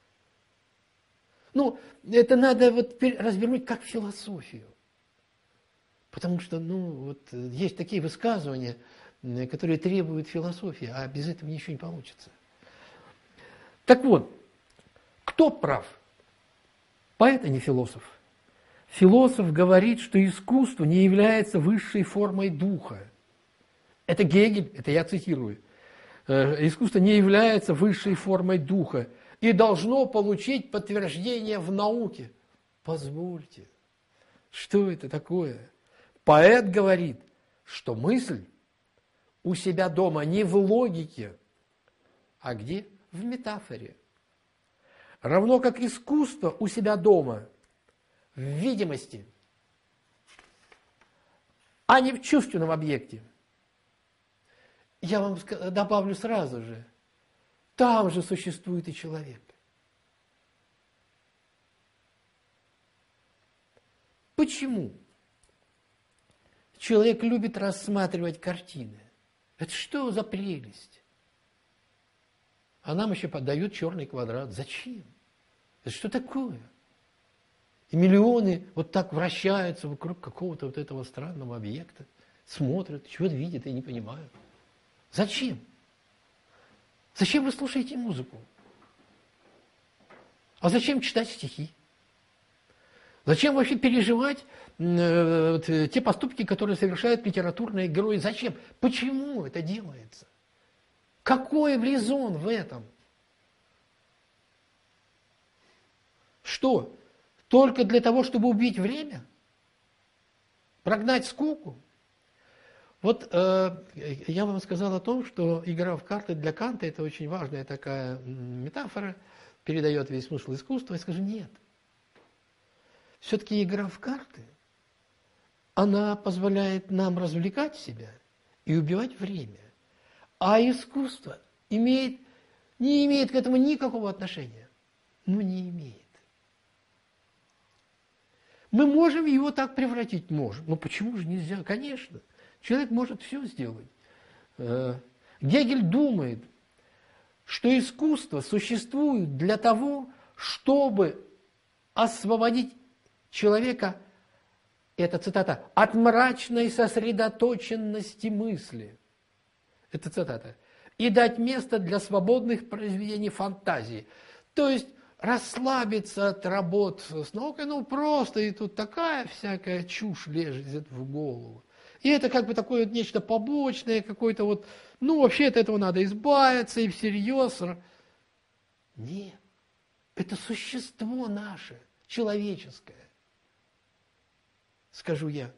Ну, это надо вот развернуть как философию. Потому что, ну, вот есть такие высказывания, которые требуют философии, а без этого ничего не получится. Так вот, кто прав? Поэт, а не философ. Философ говорит, что искусство не является высшей формой духа. Это Гегель, это я цитирую. Искусство не является высшей формой духа и должно получить подтверждение в науке. Позвольте, что это такое? Поэт говорит, что мысль у себя дома не в логике, а где? В метафоре. Равно как искусство у себя дома в видимости, а не в чувственном объекте. Я вам добавлю сразу же, там же существует и человек. Почему человек любит рассматривать картины? Это что за прелесть? А нам еще подают черный квадрат. Зачем? Это что такое? И миллионы вот так вращаются вокруг какого-то вот этого странного объекта, смотрят, чего-то видят, я не понимаю. Зачем? Зачем вы слушаете музыку? А зачем читать стихи? Зачем вообще переживать э, те поступки, которые совершают литературные герои? Зачем? Почему это делается? Какой резон в этом? Что? Только для того, чтобы убить время? Прогнать скуку? Вот э, я вам сказал о том, что игра в карты для Канта – это очень важная такая метафора, передает весь смысл искусства. Я скажу, нет. Все-таки игра в карты, она позволяет нам развлекать себя и убивать время. А искусство имеет, не имеет к этому никакого отношения. Ну, не имеет. Мы можем его так превратить? Можем. Но почему же нельзя? Конечно. Человек может все сделать. Гегель думает, что искусство существует для того, чтобы освободить человека, это цитата, от мрачной сосредоточенности мысли. Это цитата. И дать место для свободных произведений фантазии. То есть расслабиться от работ с наукой, ну просто и тут такая всякая чушь лезет в голову. И это как бы такое вот нечто побочное, какое-то вот, ну вообще от этого надо избавиться и всерьез. Нет, это существо наше, человеческое, скажу я.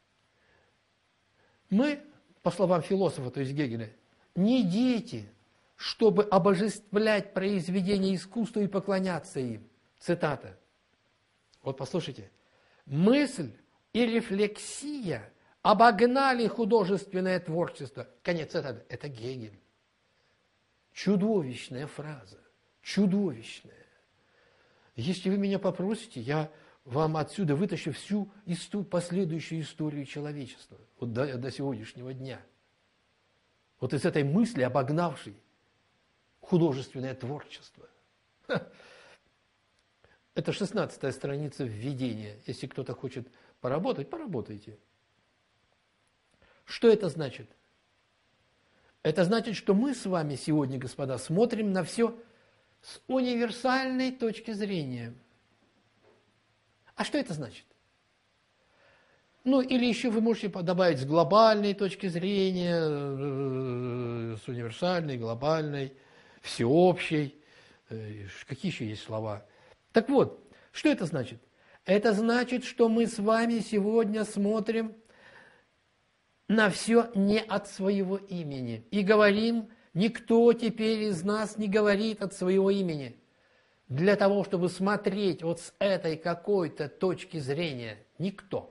Мы, по словам философа, то есть Гегеля, не дети, чтобы обожествлять произведения искусства и поклоняться им. Цитата. Вот послушайте. Мысль и рефлексия обогнали художественное творчество. Конец цитаты. Это Гегель. Чудовищная фраза. Чудовищная. Если вы меня попросите, я вам отсюда вытащу всю исту, последующую историю человечества. Вот до, до сегодняшнего дня. Вот из этой мысли, обогнавшей художественное творчество. Ха. Это шестнадцатая страница введения. Если кто-то хочет поработать, поработайте. Что это значит? Это значит, что мы с вами сегодня, господа, смотрим на все с универсальной точки зрения. А что это значит? Ну, или еще вы можете добавить с глобальной точки зрения, с универсальной, глобальной, всеобщей. Какие еще есть слова? Так вот, что это значит? Это значит, что мы с вами сегодня смотрим на все не от своего имени. И говорим, никто теперь из нас не говорит от своего имени. Для того, чтобы смотреть вот с этой какой-то точки зрения. Никто.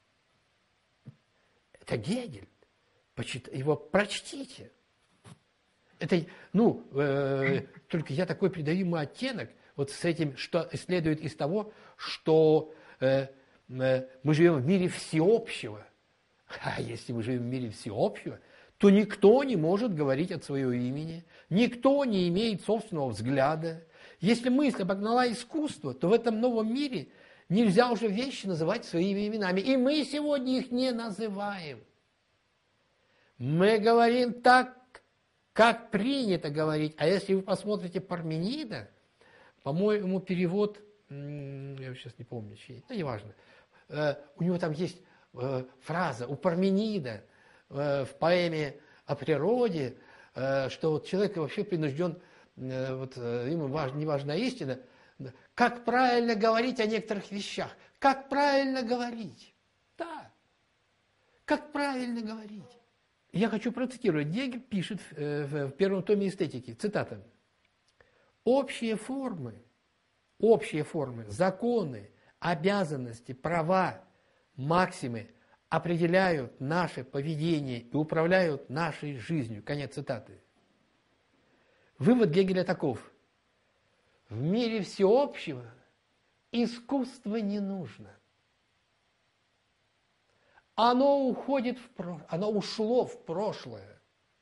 Это Гегель. Его прочтите. Это, ну, э, только я такой придаю ему оттенок, вот с этим, что следует из того, что э, э, мы живем в мире всеобщего. А если мы живем в мире всеобщего, то никто не может говорить от своего имени, никто не имеет собственного взгляда. Если мысль обогнала искусство, то в этом новом мире нельзя уже вещи называть своими именами. И мы сегодня их не называем. Мы говорим так, как принято говорить. А если вы посмотрите Парменида, по-моему, перевод, я сейчас не помню, чей, ну, неважно, у него там есть фраза у Парменида в поэме о природе, что вот человек вообще принужден, вот, ему важна, не важна истина, как правильно говорить о некоторых вещах. Как правильно говорить? Да. Как правильно говорить? Я хочу процитировать. Гегель пишет в первом томе эстетики, цитата. Общие формы, общие формы, законы, обязанности, права, максимы определяют наше поведение и управляют нашей жизнью. Конец цитаты. Вывод Гегеля таков. В мире всеобщего искусство не нужно. Оно уходит в прошлое, оно ушло в прошлое.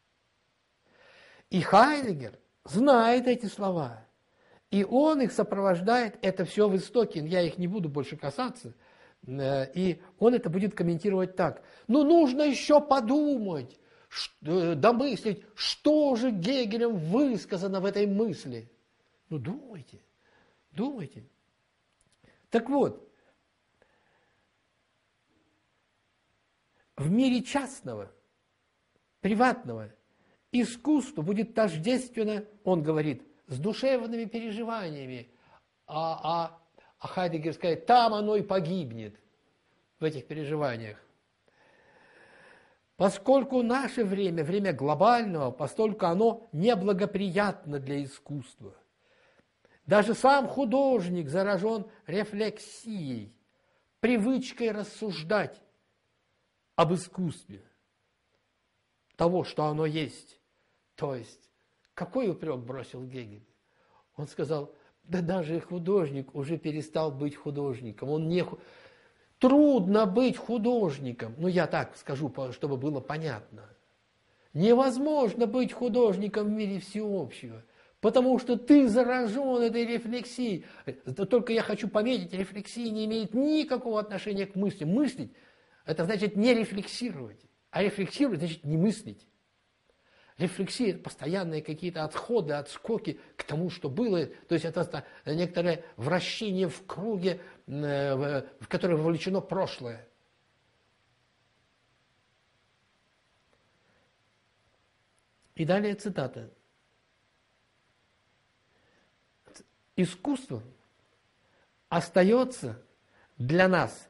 И Хайдеггер знает эти слова. И он их сопровождает, это все в истоке, я их не буду больше касаться. И он это будет комментировать так. Ну, нужно еще подумать, домыслить, что же Гегелем высказано в этой мысли. Ну, думайте, думайте. Так вот, в мире частного, приватного, искусство будет тождественно, он говорит, с душевными переживаниями, а, а, а Хайдеггер сказать, там оно и погибнет, в этих переживаниях. Поскольку наше время, время глобального, поскольку оно неблагоприятно для искусства. Даже сам художник заражен рефлексией, привычкой рассуждать об искусстве, того, что оно есть. То есть, какой упрек бросил Гегель? Он сказал, да даже художник уже перестал быть художником. Он не... Трудно быть художником. Ну, я так скажу, чтобы было понятно. Невозможно быть художником в мире всеобщего, потому что ты заражен этой рефлексией. Только я хочу пометить, рефлексия не имеет никакого отношения к мысли. Мыслить – это значит не рефлексировать, а рефлексировать – значит не мыслить. Рефлексия – это постоянные какие-то отходы, отскоки к тому, что было. То есть это некоторое вращение в круге, в которое вовлечено прошлое. И далее цитата. Искусство остается для нас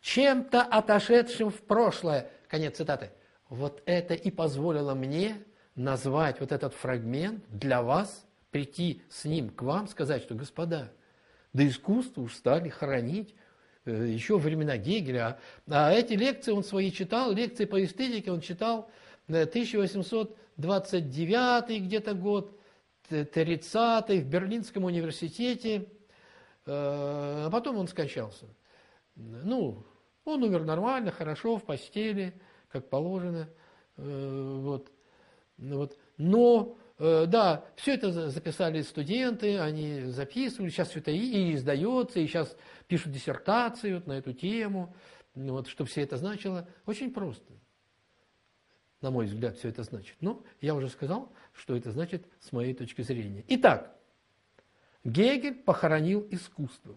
чем-то отошедшим в прошлое. Конец цитаты. Вот это и позволило мне назвать вот этот фрагмент для вас, прийти с ним к вам, сказать, что, господа, да искусство уж стали хоронить э, еще во времена Гегеля. А, а эти лекции он свои читал, лекции по эстетике он читал э, тысяча восемьсот двадцать девятый где-то год, тридцатый в Берлинском университете, э, а потом он скончался. Ну, он умер нормально, хорошо, в постели, как положено. Э, вот. Вот. Но, э, да, все это записали студенты, они записывали, сейчас все это и, и издается, и сейчас пишут диссертации вот на эту тему, вот, что все это значило. Очень просто, на мой взгляд, все это значит. Но я уже сказал, что это значит с моей точки зрения. Итак, Гегель похоронил искусство.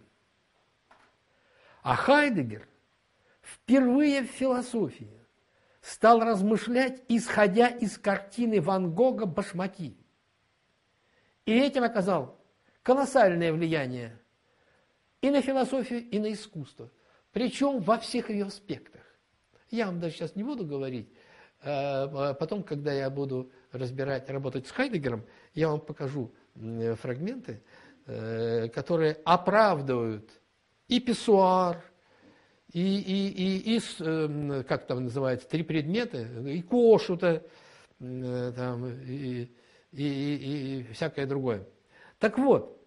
А Хайдеггер впервые в философии стал размышлять, исходя из картины Ван Гога «Башмаки». И этим оказал колоссальное влияние и на философию, и на искусство. Причем во всех ее аспектах. Я вам даже сейчас не буду говорить. Потом, когда я буду разбирать, работать с Хайдеггером, я вам покажу фрагменты, которые оправдывают и Писсуар, и, и, и, и как там называется, три предмета, и Кошута, там, и, и, и, и всякое другое. Так вот,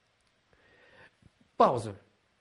пауза.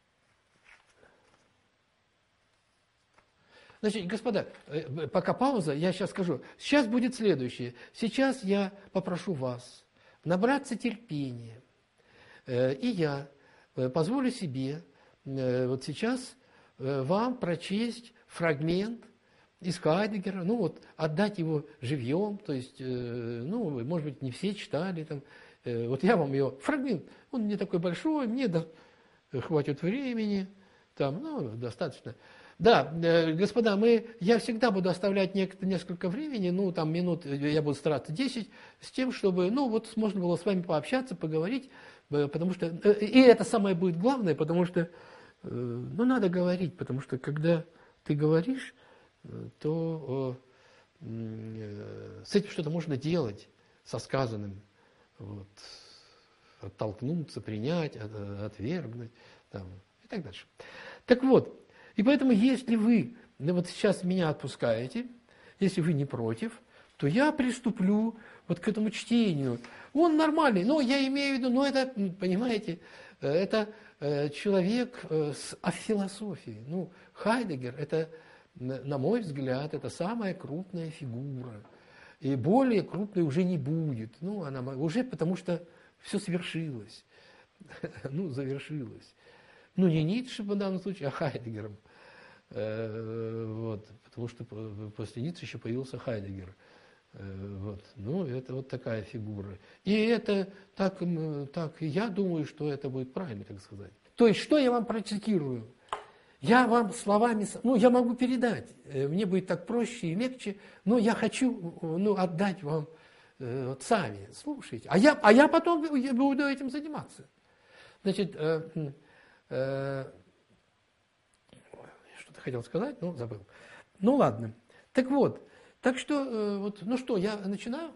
Значит, господа, пока пауза, я сейчас скажу. Сейчас будет следующее. Сейчас я попрошу вас набраться терпения. И я позволю себе вот сейчас вам прочесть фрагмент из Хайдеггера, ну вот, отдать его живьем, то есть, ну, может быть, не все читали, там, вот я вам ее, фрагмент, он не такой большой, мне да, хватит времени, там, ну, достаточно. Да, господа, мы, я всегда буду оставлять несколько времени, ну, там, минут, я буду стараться десять, с тем, чтобы, ну, вот, можно было с вами пообщаться, поговорить, потому что, и это самое будет главное, потому что, ну, надо говорить, потому что, когда ты говоришь, то с этим что-то можно делать, со сказанным, вот, оттолкнуться, принять, отвергнуть, там, и так дальше. Так вот, и поэтому, если вы вот сейчас меня отпускаете, если вы не против, то я приступлю вот к этому чтению. Он нормальный, но я имею в виду, ну, это, понимаете, это человек с философией. Ну, Хайдеггер, это, на мой взгляд, это самая крупная фигура. И более крупной уже не будет. Ну, она уже потому что все свершилось. Ну, завершилось. Ну, не Ницше в данном случае, а Хайдеггером. Вот, потому что после Ницше еще появился Хайдеггер. Вот. Ну, это вот такая фигура. И это так, так, я думаю, что это будет правильно, так сказать. То есть, что я вам процитирую? Я вам словами, ну, я могу передать, мне будет так проще и легче, но я хочу, ну, отдать вам вот сами, слушайте. А я, а я потом буду этим заниматься. Значит, э, э, что-то хотел сказать, но забыл. Ну, ладно. Так вот, так что, э, вот, ну что, я начинаю?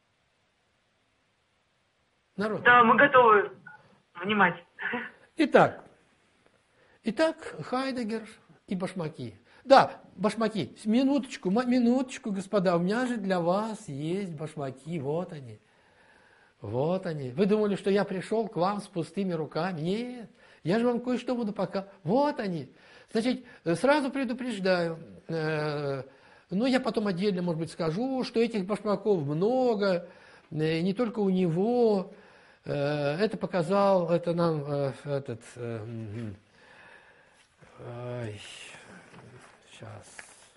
Народ. Да, мы готовы внимать. Итак, итак, Хайдеггер и башмаки. Да, башмаки. Минуточку, минуточку, господа, у меня же для вас есть башмаки, вот они. Вот они. Вы думали, что я пришел к вам с пустыми руками? Нет, я же вам кое-что буду пока. Вот они. Значит, сразу предупреждаю, э, ну, я потом отдельно, может быть, скажу, что этих башмаков много, э, не только у него. Э, это показал, это нам э, этот... Э, э, сейчас.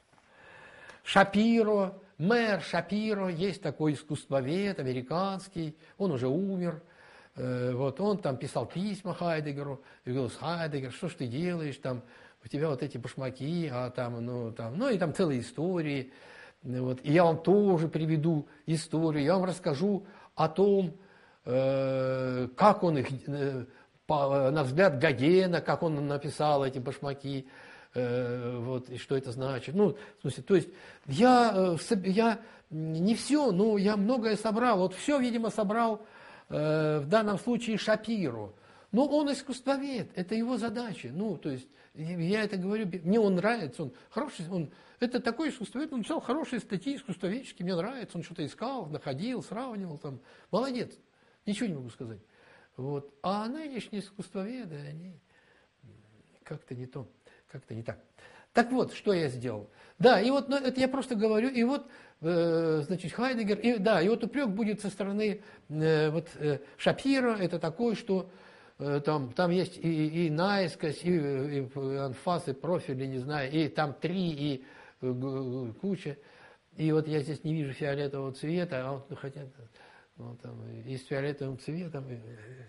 Шапиро, мэр Шапиро, есть такой искусствовед американский, он уже умер. Вот, он там писал письма Хайдеггеру, и говорил: Хайдеггер, что ж ты делаешь, там, у тебя вот эти башмаки, а там, ну, там, ну и там целые истории. Вот. И я вам тоже приведу историю, я вам расскажу о том, э, как он их, э, по, на взгляд Гогена, как он написал эти башмаки. э, вот, и что это значит. Ну, в смысле, то есть я, я не все, но я многое собрал. Вот все, видимо, собрал э, в данном случае Шапиро. Но он искусствовед, это его задача. Ну, то есть, я это говорю, мне он нравится, он хороший, он, это такой искусствовед, он написал хорошие статьи искусствоведческие, мне нравится, он что-то искал, находил, сравнивал, там, молодец, ничего не могу сказать. Вот. А нынешние искусствоведы, они как-то не то, как-то не так. Так вот, что я сделал. Да, и вот, ну, это я просто говорю, и вот, э, значит, Хайдеггер, и, да, и вот упрек будет со стороны э, вот, э, Шапиро, это такой, что э, там, там есть и, и наискось, и, и анфас, и профили, не знаю, и там три, и э, куча. И вот я здесь не вижу фиолетового цвета, а вот, ну, хотя, ну, там, и с фиолетовым цветом, и,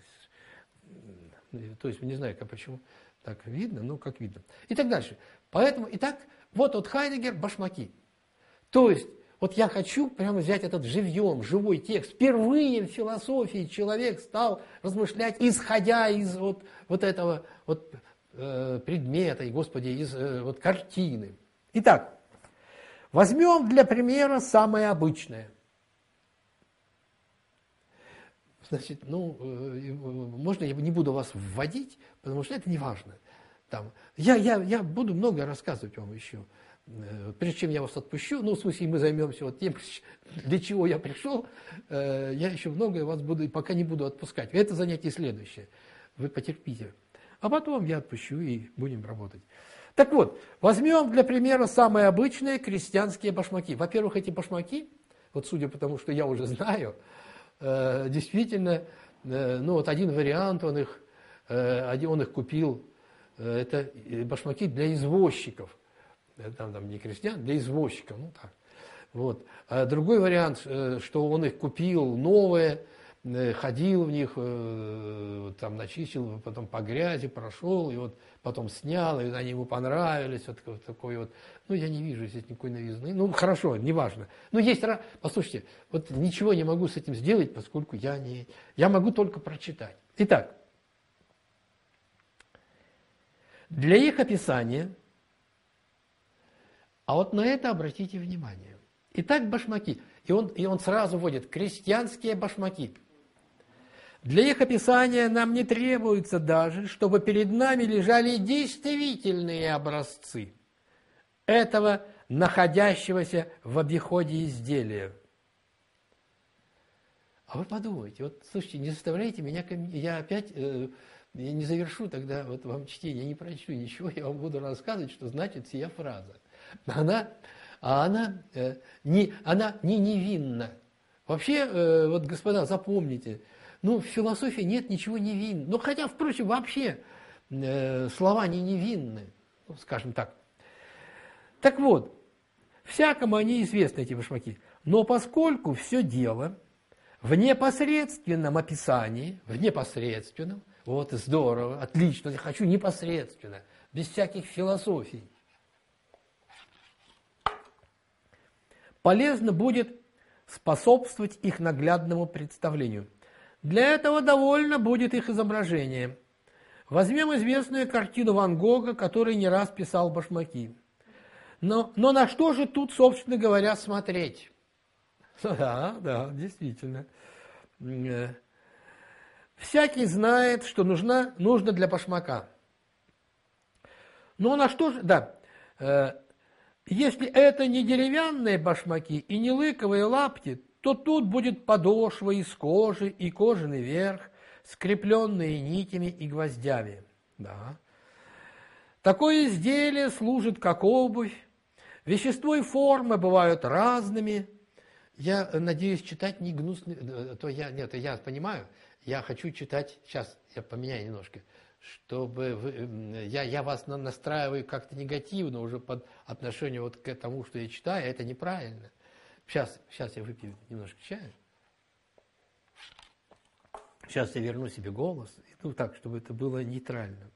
и, то есть, не знаю, как, почему так видно, ну, как видно. И так дальше. Поэтому, итак, вот от Хайдеггер башмаки. То есть, вот я хочу прямо взять этот живьем, живой текст. Впервые в философии человек стал размышлять, исходя из вот, вот этого вот, э, предмета, и, Господи, из э, вот, картины. Итак, возьмем для примера самое обычное. Значит, ну, э, можно я не буду вас вводить, потому что это не важно. Там, я, я, я буду много рассказывать вам еще. Прежде чем я вас отпущу, ну, в смысле, мы займемся вот тем, для чего я пришел, я еще многое вас буду, пока не буду отпускать. Это занятие следующее. Вы потерпите. А потом я отпущу и будем работать. Так вот, возьмем для примера самые обычные крестьянские башмаки. Во-первых, эти башмаки, вот судя по тому, что я уже знаю, действительно, ну, вот один вариант, он их, он их купил, это башмаки для извозчиков. Там, там не крестьян, для извозчиков, ну так. Вот. А другой вариант, что он их купил новые, ходил в них, там начистил, потом по грязи прошел, и вот потом снял, и они ему понравились, вот, вот такой вот. Ну, я не вижу здесь никакой новизны. Ну, хорошо, неважно. Но есть, послушайте, вот ничего не могу с этим сделать, поскольку я не, я могу только прочитать. Итак, для их описания, а вот на это обратите внимание. Итак, башмаки. И он, и он сразу вводит крестьянские башмаки. Для их описания нам не требуется даже, чтобы перед нами лежали действительные образцы этого находящегося в обиходе изделия. А вы подумайте, вот, слушайте, не заставляйте меня, я опять э, я не завершу тогда вот вам чтение, я не прочту ничего, я вам буду рассказывать, что значит сия фраза. Она, а она, э, не, она не невинна. Вообще, э, вот, господа, запомните, ну, в философии нет ничего невинного. Ну, хотя, впрочем, вообще э, слова не невинны, ну, скажем так. Так вот, всякому они известны, эти башмаки. Но поскольку все дело в непосредственном описании, в непосредственном, вот, здорово, отлично, я хочу непосредственно, без всяких философий, полезно будет способствовать их наглядному представлению. Для этого довольно будет их изображение. Возьмем известную картину Ван Гога, который не раз писал башмаки. Но, но на что же тут, собственно говоря, смотреть? Да, да, действительно. Всякий знает, что нужна, нужно для башмака. Но на что же, да, если это не деревянные башмаки и не лыковые лапти, то тут будет подошва из кожи и кожаный верх, скрепленные нитями и гвоздями. Да. Такое изделие служит как обувь. Вещество и форма бывают разными. Я надеюсь читать не гнусно, то я, нет, я понимаю, я хочу читать, сейчас я поменяю немножко, чтобы вы, я, я вас настраиваю как-то негативно уже под отношение вот к тому, что я читаю, это неправильно. Сейчас, сейчас я выпью немножко чая. Сейчас я верну себе голос, ну так, чтобы это было нейтрально.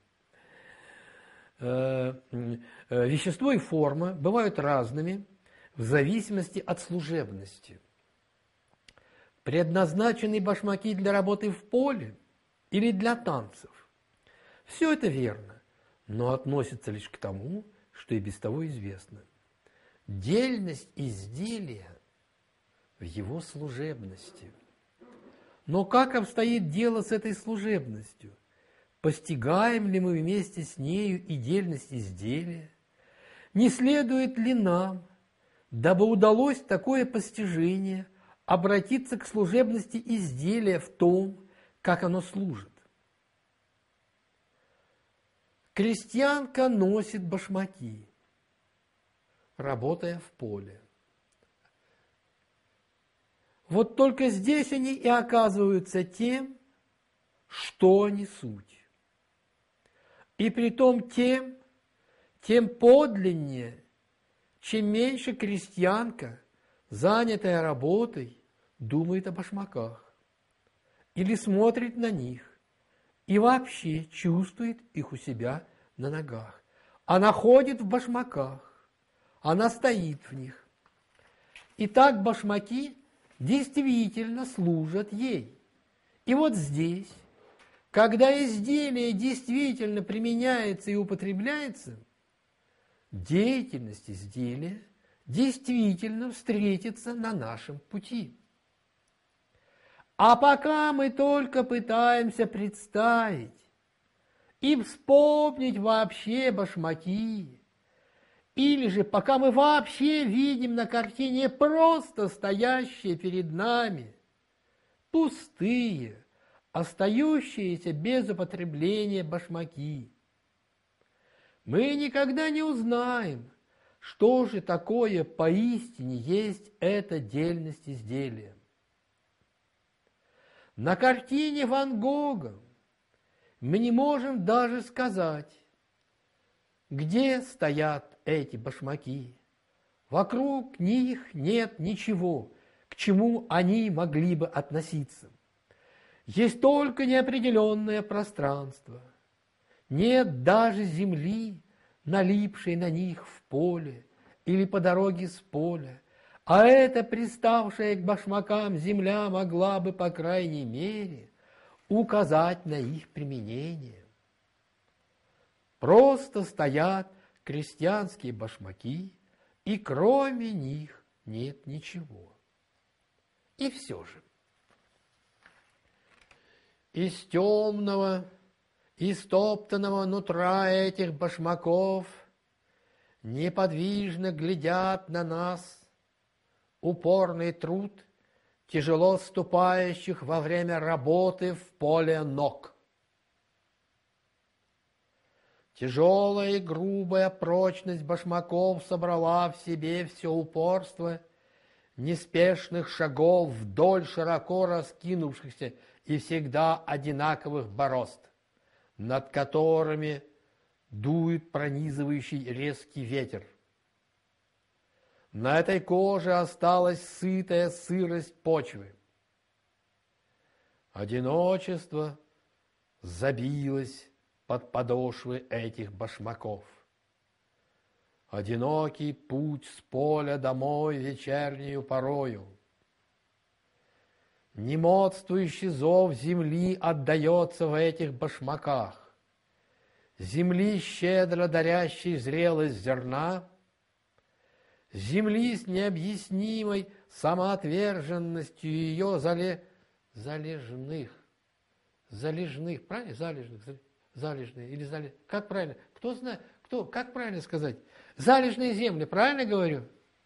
Вещество и форма бывают разными в зависимости от служебности. Предназначены башмаки для работы в поле или для танцев. Все это верно, но относится лишь к тому, что и без того известно. Дельность изделия в его служебности. Но как обстоит дело с этой служебностью? Постигаем ли мы вместе с нею и дельность изделия? Не следует ли нам, дабы удалось такое постижение, обратиться к служебности изделия в том, как оно служит? Крестьянка носит башмаки, работая в поле. Вот только здесь они и оказываются тем, что они суть. И притом тем, тем подлиннее, чем меньше крестьянка, занятая работой, думает о башмаках или смотрит на них и вообще чувствует их у себя на ногах. Она ходит в башмаках, она стоит в них. Итак, башмаки действительно служат ей. И вот здесь, когда изделие действительно применяется и употребляется, деятельность изделия действительно встретится на нашем пути. А пока мы только пытаемся представить и вспомнить вообще башмаки, или же пока мы вообще видим на картине просто стоящие перед нами пустые, остающиеся без употребления башмаки, мы никогда не узнаем, что же такое поистине есть эта дельность изделия. На картине Ван Гога мы не можем даже сказать, где стоят эти башмаки. Вокруг них нет ничего, к чему они могли бы относиться. Есть только неопределенное пространство. Нет даже земли, налипшей на них в поле или по дороге с поля. А эта приставшая к башмакам земля могла бы, по крайней мере, указать на их применение. Просто стоят крестьянские башмаки, и кроме них нет ничего. И все же. Из темного, истоптанного нутра этих башмаков неподвижно глядят на нас упорный труд тяжело ступающих во время работы в поле ног. Тяжелая и грубая прочность башмаков собрала в себе все упорство неспешных шагов вдоль широко раскинувшихся и всегда одинаковых борозд, над которыми дует пронизывающий резкий ветер. На этой коже осталась сытая сырость почвы. Одиночество забилось под подошвы этих башмаков. Одинокий путь с поля домой вечернею порою. Немодствующий зов земли отдается в этих башмаках. Земли, щедро дарящей зрелость зерна, земли с необъяснимой самоотверженностью ее зале... залежных, залежных, правильно? Залежных, залежные или залежные, как правильно? Кто знает, кто, как правильно сказать? Залежные земли, правильно говорю?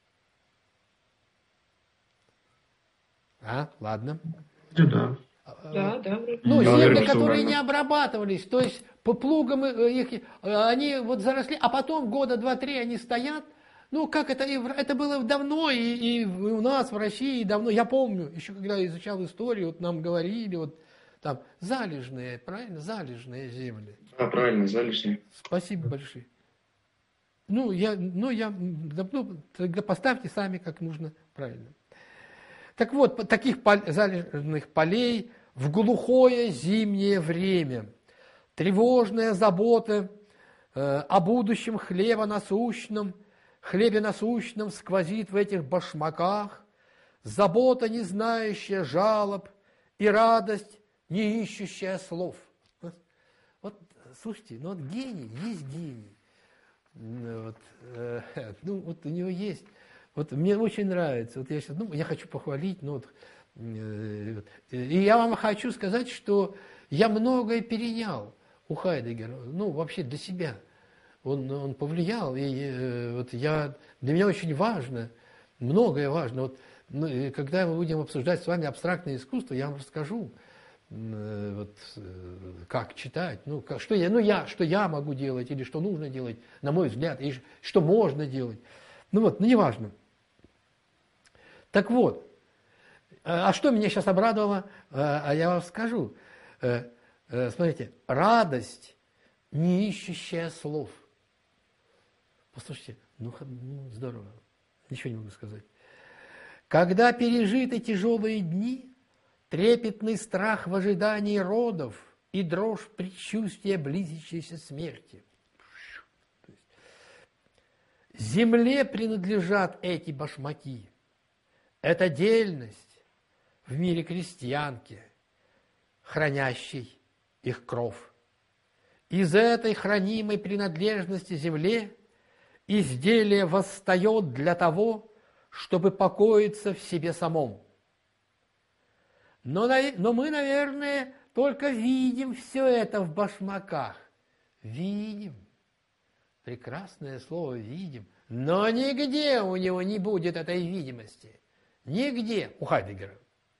А, ладно. Да. Да, да. Ну, Я земли, уверен, что которые правильно. не обрабатывались, то есть по плугам их, они вот заросли, а потом года два-три они стоят. Ну, как это, это было давно, и, и у нас в России давно, я помню, еще когда изучал историю, вот нам говорили, вот там, залежные, правильно, залежные земли. А, правильно, залежные. Спасибо большое. Ну, я, ну, я, ну, тогда поставьте сами, как нужно, правильно. Так вот, таких пол, залежных полей в глухое зимнее время, тревожная забота э, о будущем хлеба насущном, хлебе насущном сквозит в этих башмаках, забота, не знающая жалоб, и радость, не ищущая слов. Вот, вот слушайте, ну вот гений есть гений. Вот, э, ну, вот у него есть, вот мне очень нравится, вот я сейчас, ну, я хочу похвалить, ну, вот, э, и я вам хочу сказать, что я многое перенял у Хайдеггера, ну, вообще для себя. Он, он повлиял, и э, вот я, для меня очень важно, многое важно. Вот, ну, когда мы будем обсуждать с вами абстрактное искусство, я вам расскажу, э, вот, э, как читать, ну, как, что, я, ну, я, что я могу делать, или что нужно делать, на мой взгляд, и что можно делать. Ну вот, ну неважно. Так вот, а что меня сейчас обрадовало, а я вам скажу. Смотрите, радость, не ищущая слов. Послушайте, ну, ну здорово, ничего не могу сказать. Когда пережиты тяжелые дни, трепетный страх в ожидании родов и дрожь предчувствия близящейся смерти. Земле принадлежат эти башмаки. Это дельность в мире крестьянки, хранящей их кров. Из этой хранимой принадлежности земле изделие восстает для того, чтобы покоиться в себе самом. Но, но мы, наверное, только видим все это в башмаках. Видим. Прекрасное слово «видим». Но нигде у него не будет этой видимости. Нигде у Хайдеггера.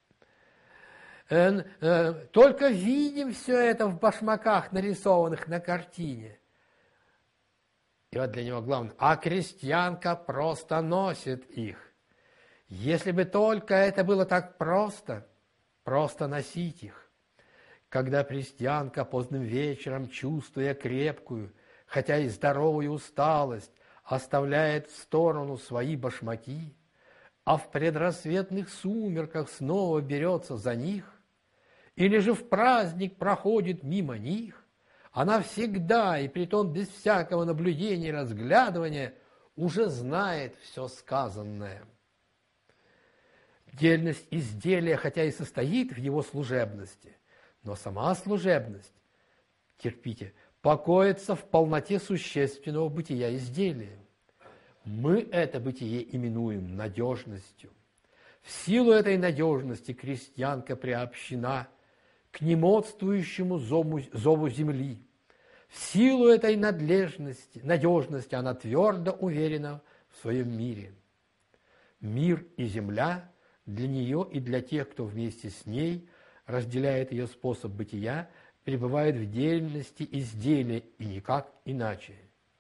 Только видим все это в башмаках, нарисованных на картине. И вот для него главное, а крестьянка просто носит их. Если бы только это было так просто, просто носить их. Когда крестьянка поздним вечером, чувствуя крепкую, хотя и здоровую усталость, оставляет в сторону свои башмаки, а в предрассветных сумерках снова берется за них, или же в праздник проходит мимо них, она всегда, и притом без всякого наблюдения и разглядывания, уже знает все сказанное. Дельность изделия, хотя и состоит в его служебности, но сама служебность, терпите, покоится в полноте существенного бытия изделия. Мы это бытие именуем надежностью. В силу этой надежности крестьянка приобщена к немодствующему зову, зову земли. В силу этой надлежности, надежности она твердо уверена в своем мире. Мир и земля для нее и для тех, кто вместе с ней разделяет ее способ бытия, пребывают в дельности изделия и никак иначе.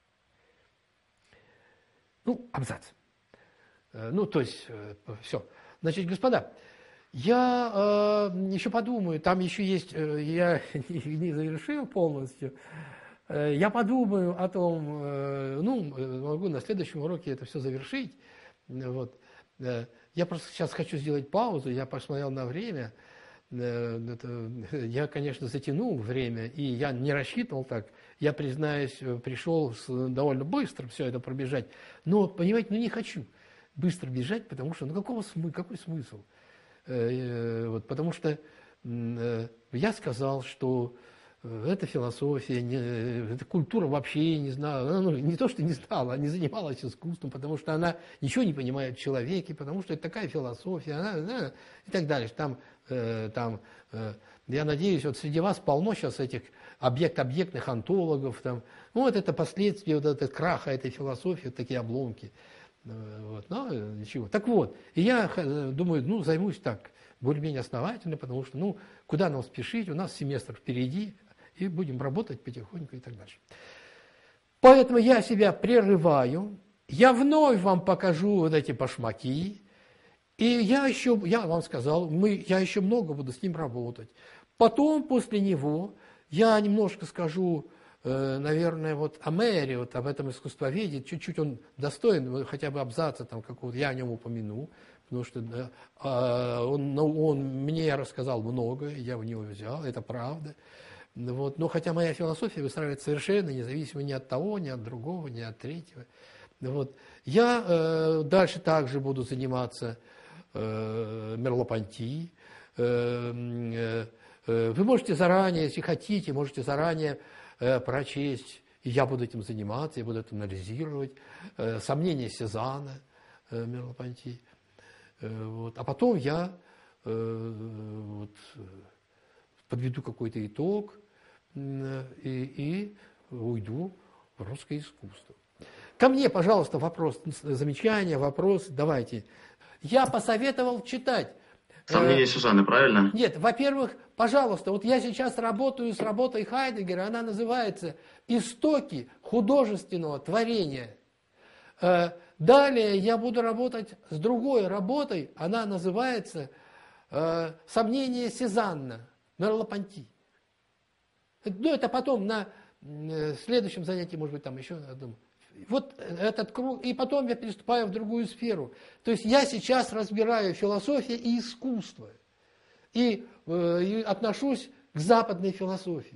Ну, абзац. Ну, то есть, все. Значит, господа, я э, еще подумаю, там еще есть, э, я не завершил полностью, э, я подумаю о том, э, ну, могу на следующем уроке это все завершить. Вот. Э, я просто сейчас хочу сделать паузу, я посмотрел на время, э, это, я, конечно, затянул время, и я не рассчитывал так, я, признаюсь, пришел с, довольно быстро все это пробежать, но, понимаете, ну не хочу быстро бежать, потому что, ну какого смысла, какой смысл? Вот, потому что э, я сказал, что эта философия, не, эта культура вообще не знала, ну, не то, что не знала, а не занималась искусством, потому что она ничего не понимает в человеке, потому что это такая философия, она, она, и так далее. Там, э, там, э, я надеюсь, вот среди вас полно сейчас этих объект-объектных онтологов, там, ну, вот это последствия вот этого краха этой философии, вот такие обломки. Вот, но ничего. Так вот, и я думаю, ну, займусь так, более-менее основательно, потому что, ну, куда нам спешить, у нас семестр впереди, и будем работать потихоньку и так дальше. Поэтому я себя прерываю, я вновь вам покажу вот эти башмаки, и я еще, я вам сказал, мы, я еще много буду с ним работать. Потом, после него, я немножко скажу, наверное, вот о Мэри, вот об этом искусствоведении, чуть-чуть он достоин, хотя бы абзаца там какого-то, я о нем упомяну, потому что да, он, он мне рассказал многое, я в него взял, это правда. Вот. Но хотя моя философия выстраивается совершенно независимо ни от того, ни от другого, ни от третьего. Вот. Я э, дальше также буду заниматься э, Мерло-Понти. Э, э, вы можете заранее, если хотите, можете заранее прочесть И я буду этим заниматься, я буду это анализировать. Э, сомнения Сезанна, э, Мерло-Понти. Э, вот. А потом я э, вот, подведу какой-то итог э, и, и уйду в русское искусство. Ко мне, пожалуйста, вопрос, замечания, вопрос, давайте. Я посоветовал читать. Сомнения Сюзанны, правильно? Нет, во-первых, пожалуйста, вот я сейчас работаю с работой Хайдеггера, она называется «Истоки художественного творения». Далее я буду работать с другой работой, она называется «Сомнения Сезанна», Мерло-Понти. Ну, это потом на следующем занятии, может быть, там еще одном. Вот этот круг, и потом я переступаю в другую сферу. То есть я сейчас разбираю философию и искусство. И, э, и отношусь к западной философии.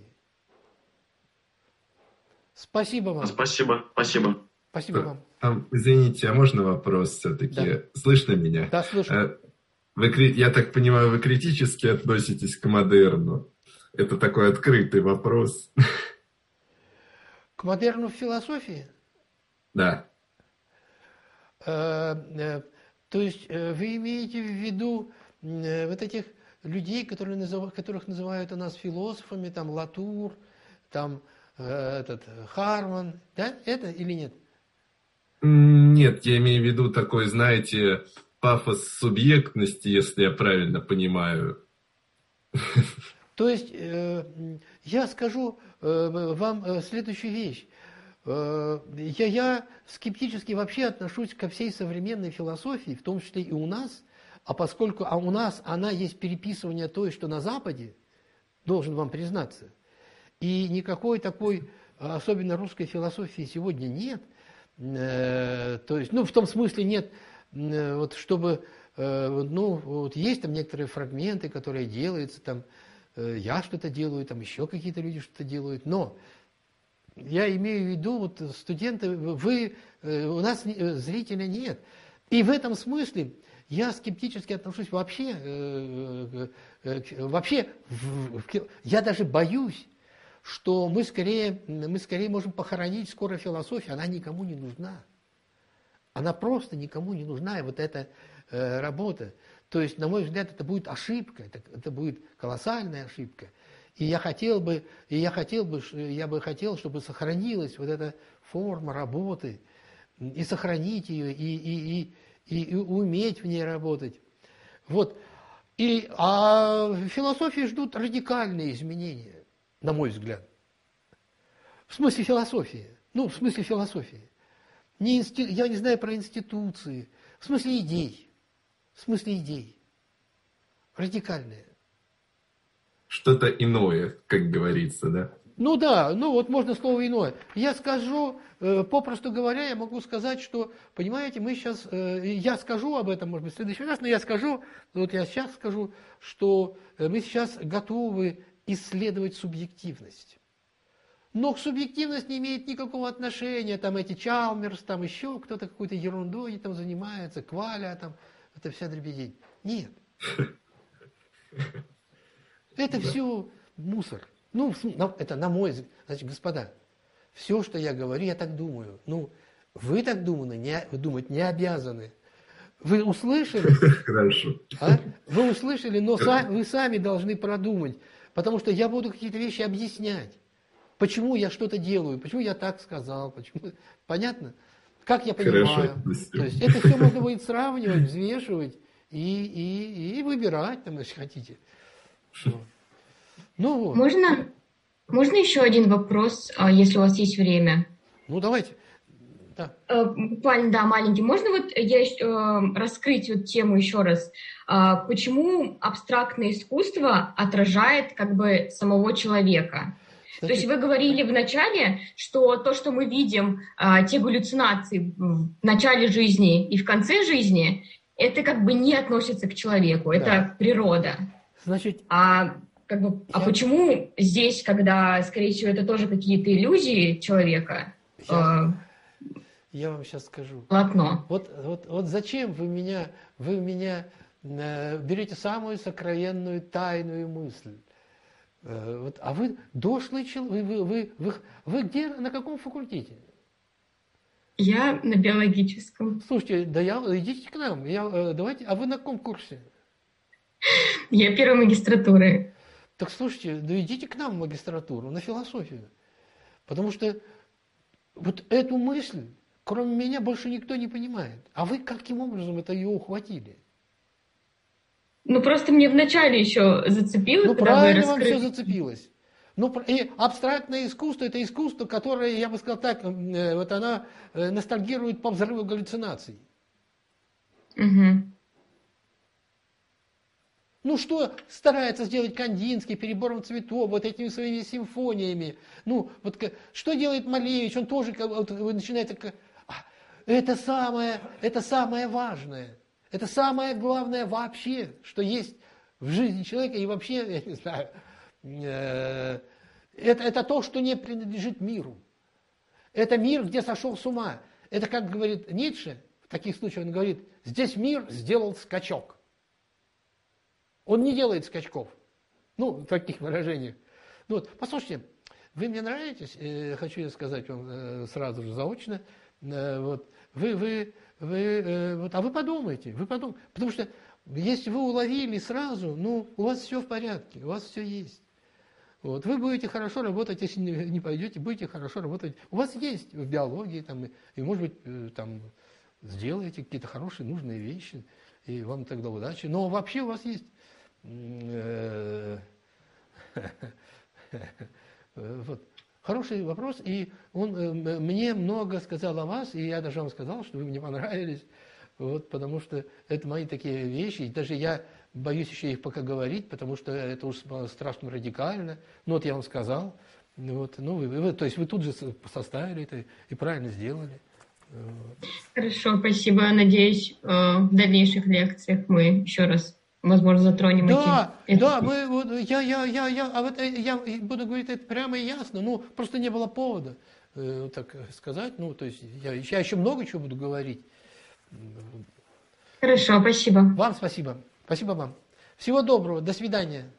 Спасибо вам. Спасибо, спасибо. Спасибо вам. А, извините, а можно вопрос все-таки? Да. Слышно меня? Да, слышу. Вы, я так понимаю, вы критически относитесь к модерну. Это такой открытый вопрос. К модерну в философии? Да. Э, э, то есть э, вы имеете в виду э, вот этих людей, которые назыв, которых называют у нас философами, там Латур, там э, этот Харман, да? Это или нет? Нет, я имею в виду такой, знаете, пафос субъектности, если я правильно понимаю. То есть э, я скажу э, вам э, следующую вещь. Э, я, я скептически вообще отношусь ко всей современной философии, в том числе и у нас, а поскольку а у нас она есть переписывание той, что на Западе, должен вам признаться, и никакой такой, особенно русской философии сегодня нет, э, то есть, ну, в том смысле нет, э, вот чтобы, э, ну, вот есть там некоторые фрагменты, которые делаются, там, э, я что-то делаю, там еще какие-то люди что-то делают, но я имею в виду, вот студенты, вы, э, у нас зрителя нет, и в этом смысле я скептически отношусь вообще, э, э, вообще, в, в, я даже боюсь, что мы скорее, мы скорее можем похоронить скоро философию, она никому не нужна. Она просто никому не нужна, и вот эта э, работа. То есть, на мой взгляд, это будет ошибка, это, это будет колоссальная ошибка. И я хотел бы, и я хотел бы, я бы хотел, чтобы сохранилась вот эта форма работы, и сохранить ее, и, и, и, и, и уметь в ней работать. Вот. И, а в философии ждут радикальные изменения, на мой взгляд. В смысле философии. Ну, в смысле философии. Не инсти... Я не знаю про институции. В смысле идей. В смысле идей. Радикальные. Что-то иное, как говорится, да? Ну да, ну вот можно слово иное. Я скажу, э, попросту говоря, я могу сказать, что, понимаете, мы сейчас, э, я скажу об этом, может быть, в следующий раз, но я скажу, вот я сейчас скажу, что мы сейчас готовы исследовать субъективность. Но к субъективности не имеет никакого отношения, там эти Чалмерс, там еще кто-то какой-то ерундой там занимается, Кваля, там, это вся дребедень. Нет. Это все мусор. Ну, это на мой взгляд. Значит, господа, все, что я говорю, я так думаю. Ну, вы так думаны, не, вы думать не обязаны. Вы услышали? Хорошо. А? Вы услышали, но сами, вы сами должны продумать. Потому что я буду какие-то вещи объяснять. Почему я что-то делаю, почему я так сказал. Почему... Понятно? Как я понимаю. Хорошо, То есть это все можно будет сравнивать, взвешивать и, и, и выбирать, там, если хотите. Ну, вот. Можно, можно еще один вопрос, если у вас есть время? Ну, давайте. Да. Буквально, да, маленький. Можно вот я раскрыть вот тему еще раз? Почему абстрактное искусство отражает как бы самого человека? Значит, то есть вы говорили в начале, что то, что мы видим, те галлюцинации в начале жизни и в конце жизни, это как бы не относится к человеку, это да. природа. Значит, а, как бы, я... а почему здесь, когда, скорее всего, это тоже какие-то иллюзии человека? Я, э... я вам сейчас скажу. Полотно. Вот, вот, вот зачем вы меня, вы меня э, берете самую сокровенную тайную мысль? Вот, а вы дошлый человек, вы, вы, вы, вы где, на каком факультете? Я на биологическом. Слушайте, да я, идите к нам, я, давайте, а вы на каком курсе? Я первой магистратуры. Так слушайте, да идите к нам в магистратуру, на философию. Потому что вот эту мысль, кроме меня, больше никто не понимает. А вы каким образом это ее ухватили? Ну, просто мне вначале еще зацепило. Ну, правильно вам все зацепилось. Ну, и абстрактное искусство – это искусство, которое, я бы сказал так, вот она ностальгирует по взрыву галлюцинаций. Угу. Ну, что старается сделать Кандинский перебором цветов, вот этими своими симфониями. Ну, вот что делает Малевич, он тоже вот, начинает... Это самое, это самое важное. Это самое главное вообще, что есть в жизни человека. И вообще, я не знаю, э, это, это то, что не принадлежит миру. Это мир, где сошел с ума. Это, как говорит Ницше, в таких случаях он говорит, здесь мир сделал скачок. Он не делает скачков. Ну, в таких выражениях. Ну, вот, послушайте, вы мне нравитесь, э, хочу я сказать вам э, сразу же заочно, э, вот, вы, вы, вы, э, вот, а вы подумайте, вы подумайте, потому что если вы уловили сразу, ну, у вас все в порядке, у вас все есть. Вот, вы будете хорошо работать, если не, не пойдете, будете хорошо работать. У вас есть в биологии, там, и, и может быть, э, там, сделаете какие-то хорошие, нужные вещи, и вам тогда удачи. Но вообще у вас есть... Вот. Хороший вопрос, и он мне много сказал о вас, и я даже вам сказал, что вы мне понравились, вот, потому что это мои такие вещи, и даже я боюсь еще их пока говорить, потому что это уж страшно радикально, ну вот я вам сказал, вот, ну, вы, вы, то есть вы тут же составили это и правильно сделали. Хорошо, спасибо, надеюсь, в дальнейших лекциях мы еще раз возможно, затронем да, эти... Да, мы, вот, я, я, я, я, а вот я буду говорить это прямо и ясно, ну, просто не было повода э, так сказать, ну, то есть я, я еще много чего буду говорить. Хорошо, спасибо. Вам спасибо, спасибо вам. Всего доброго, до свидания.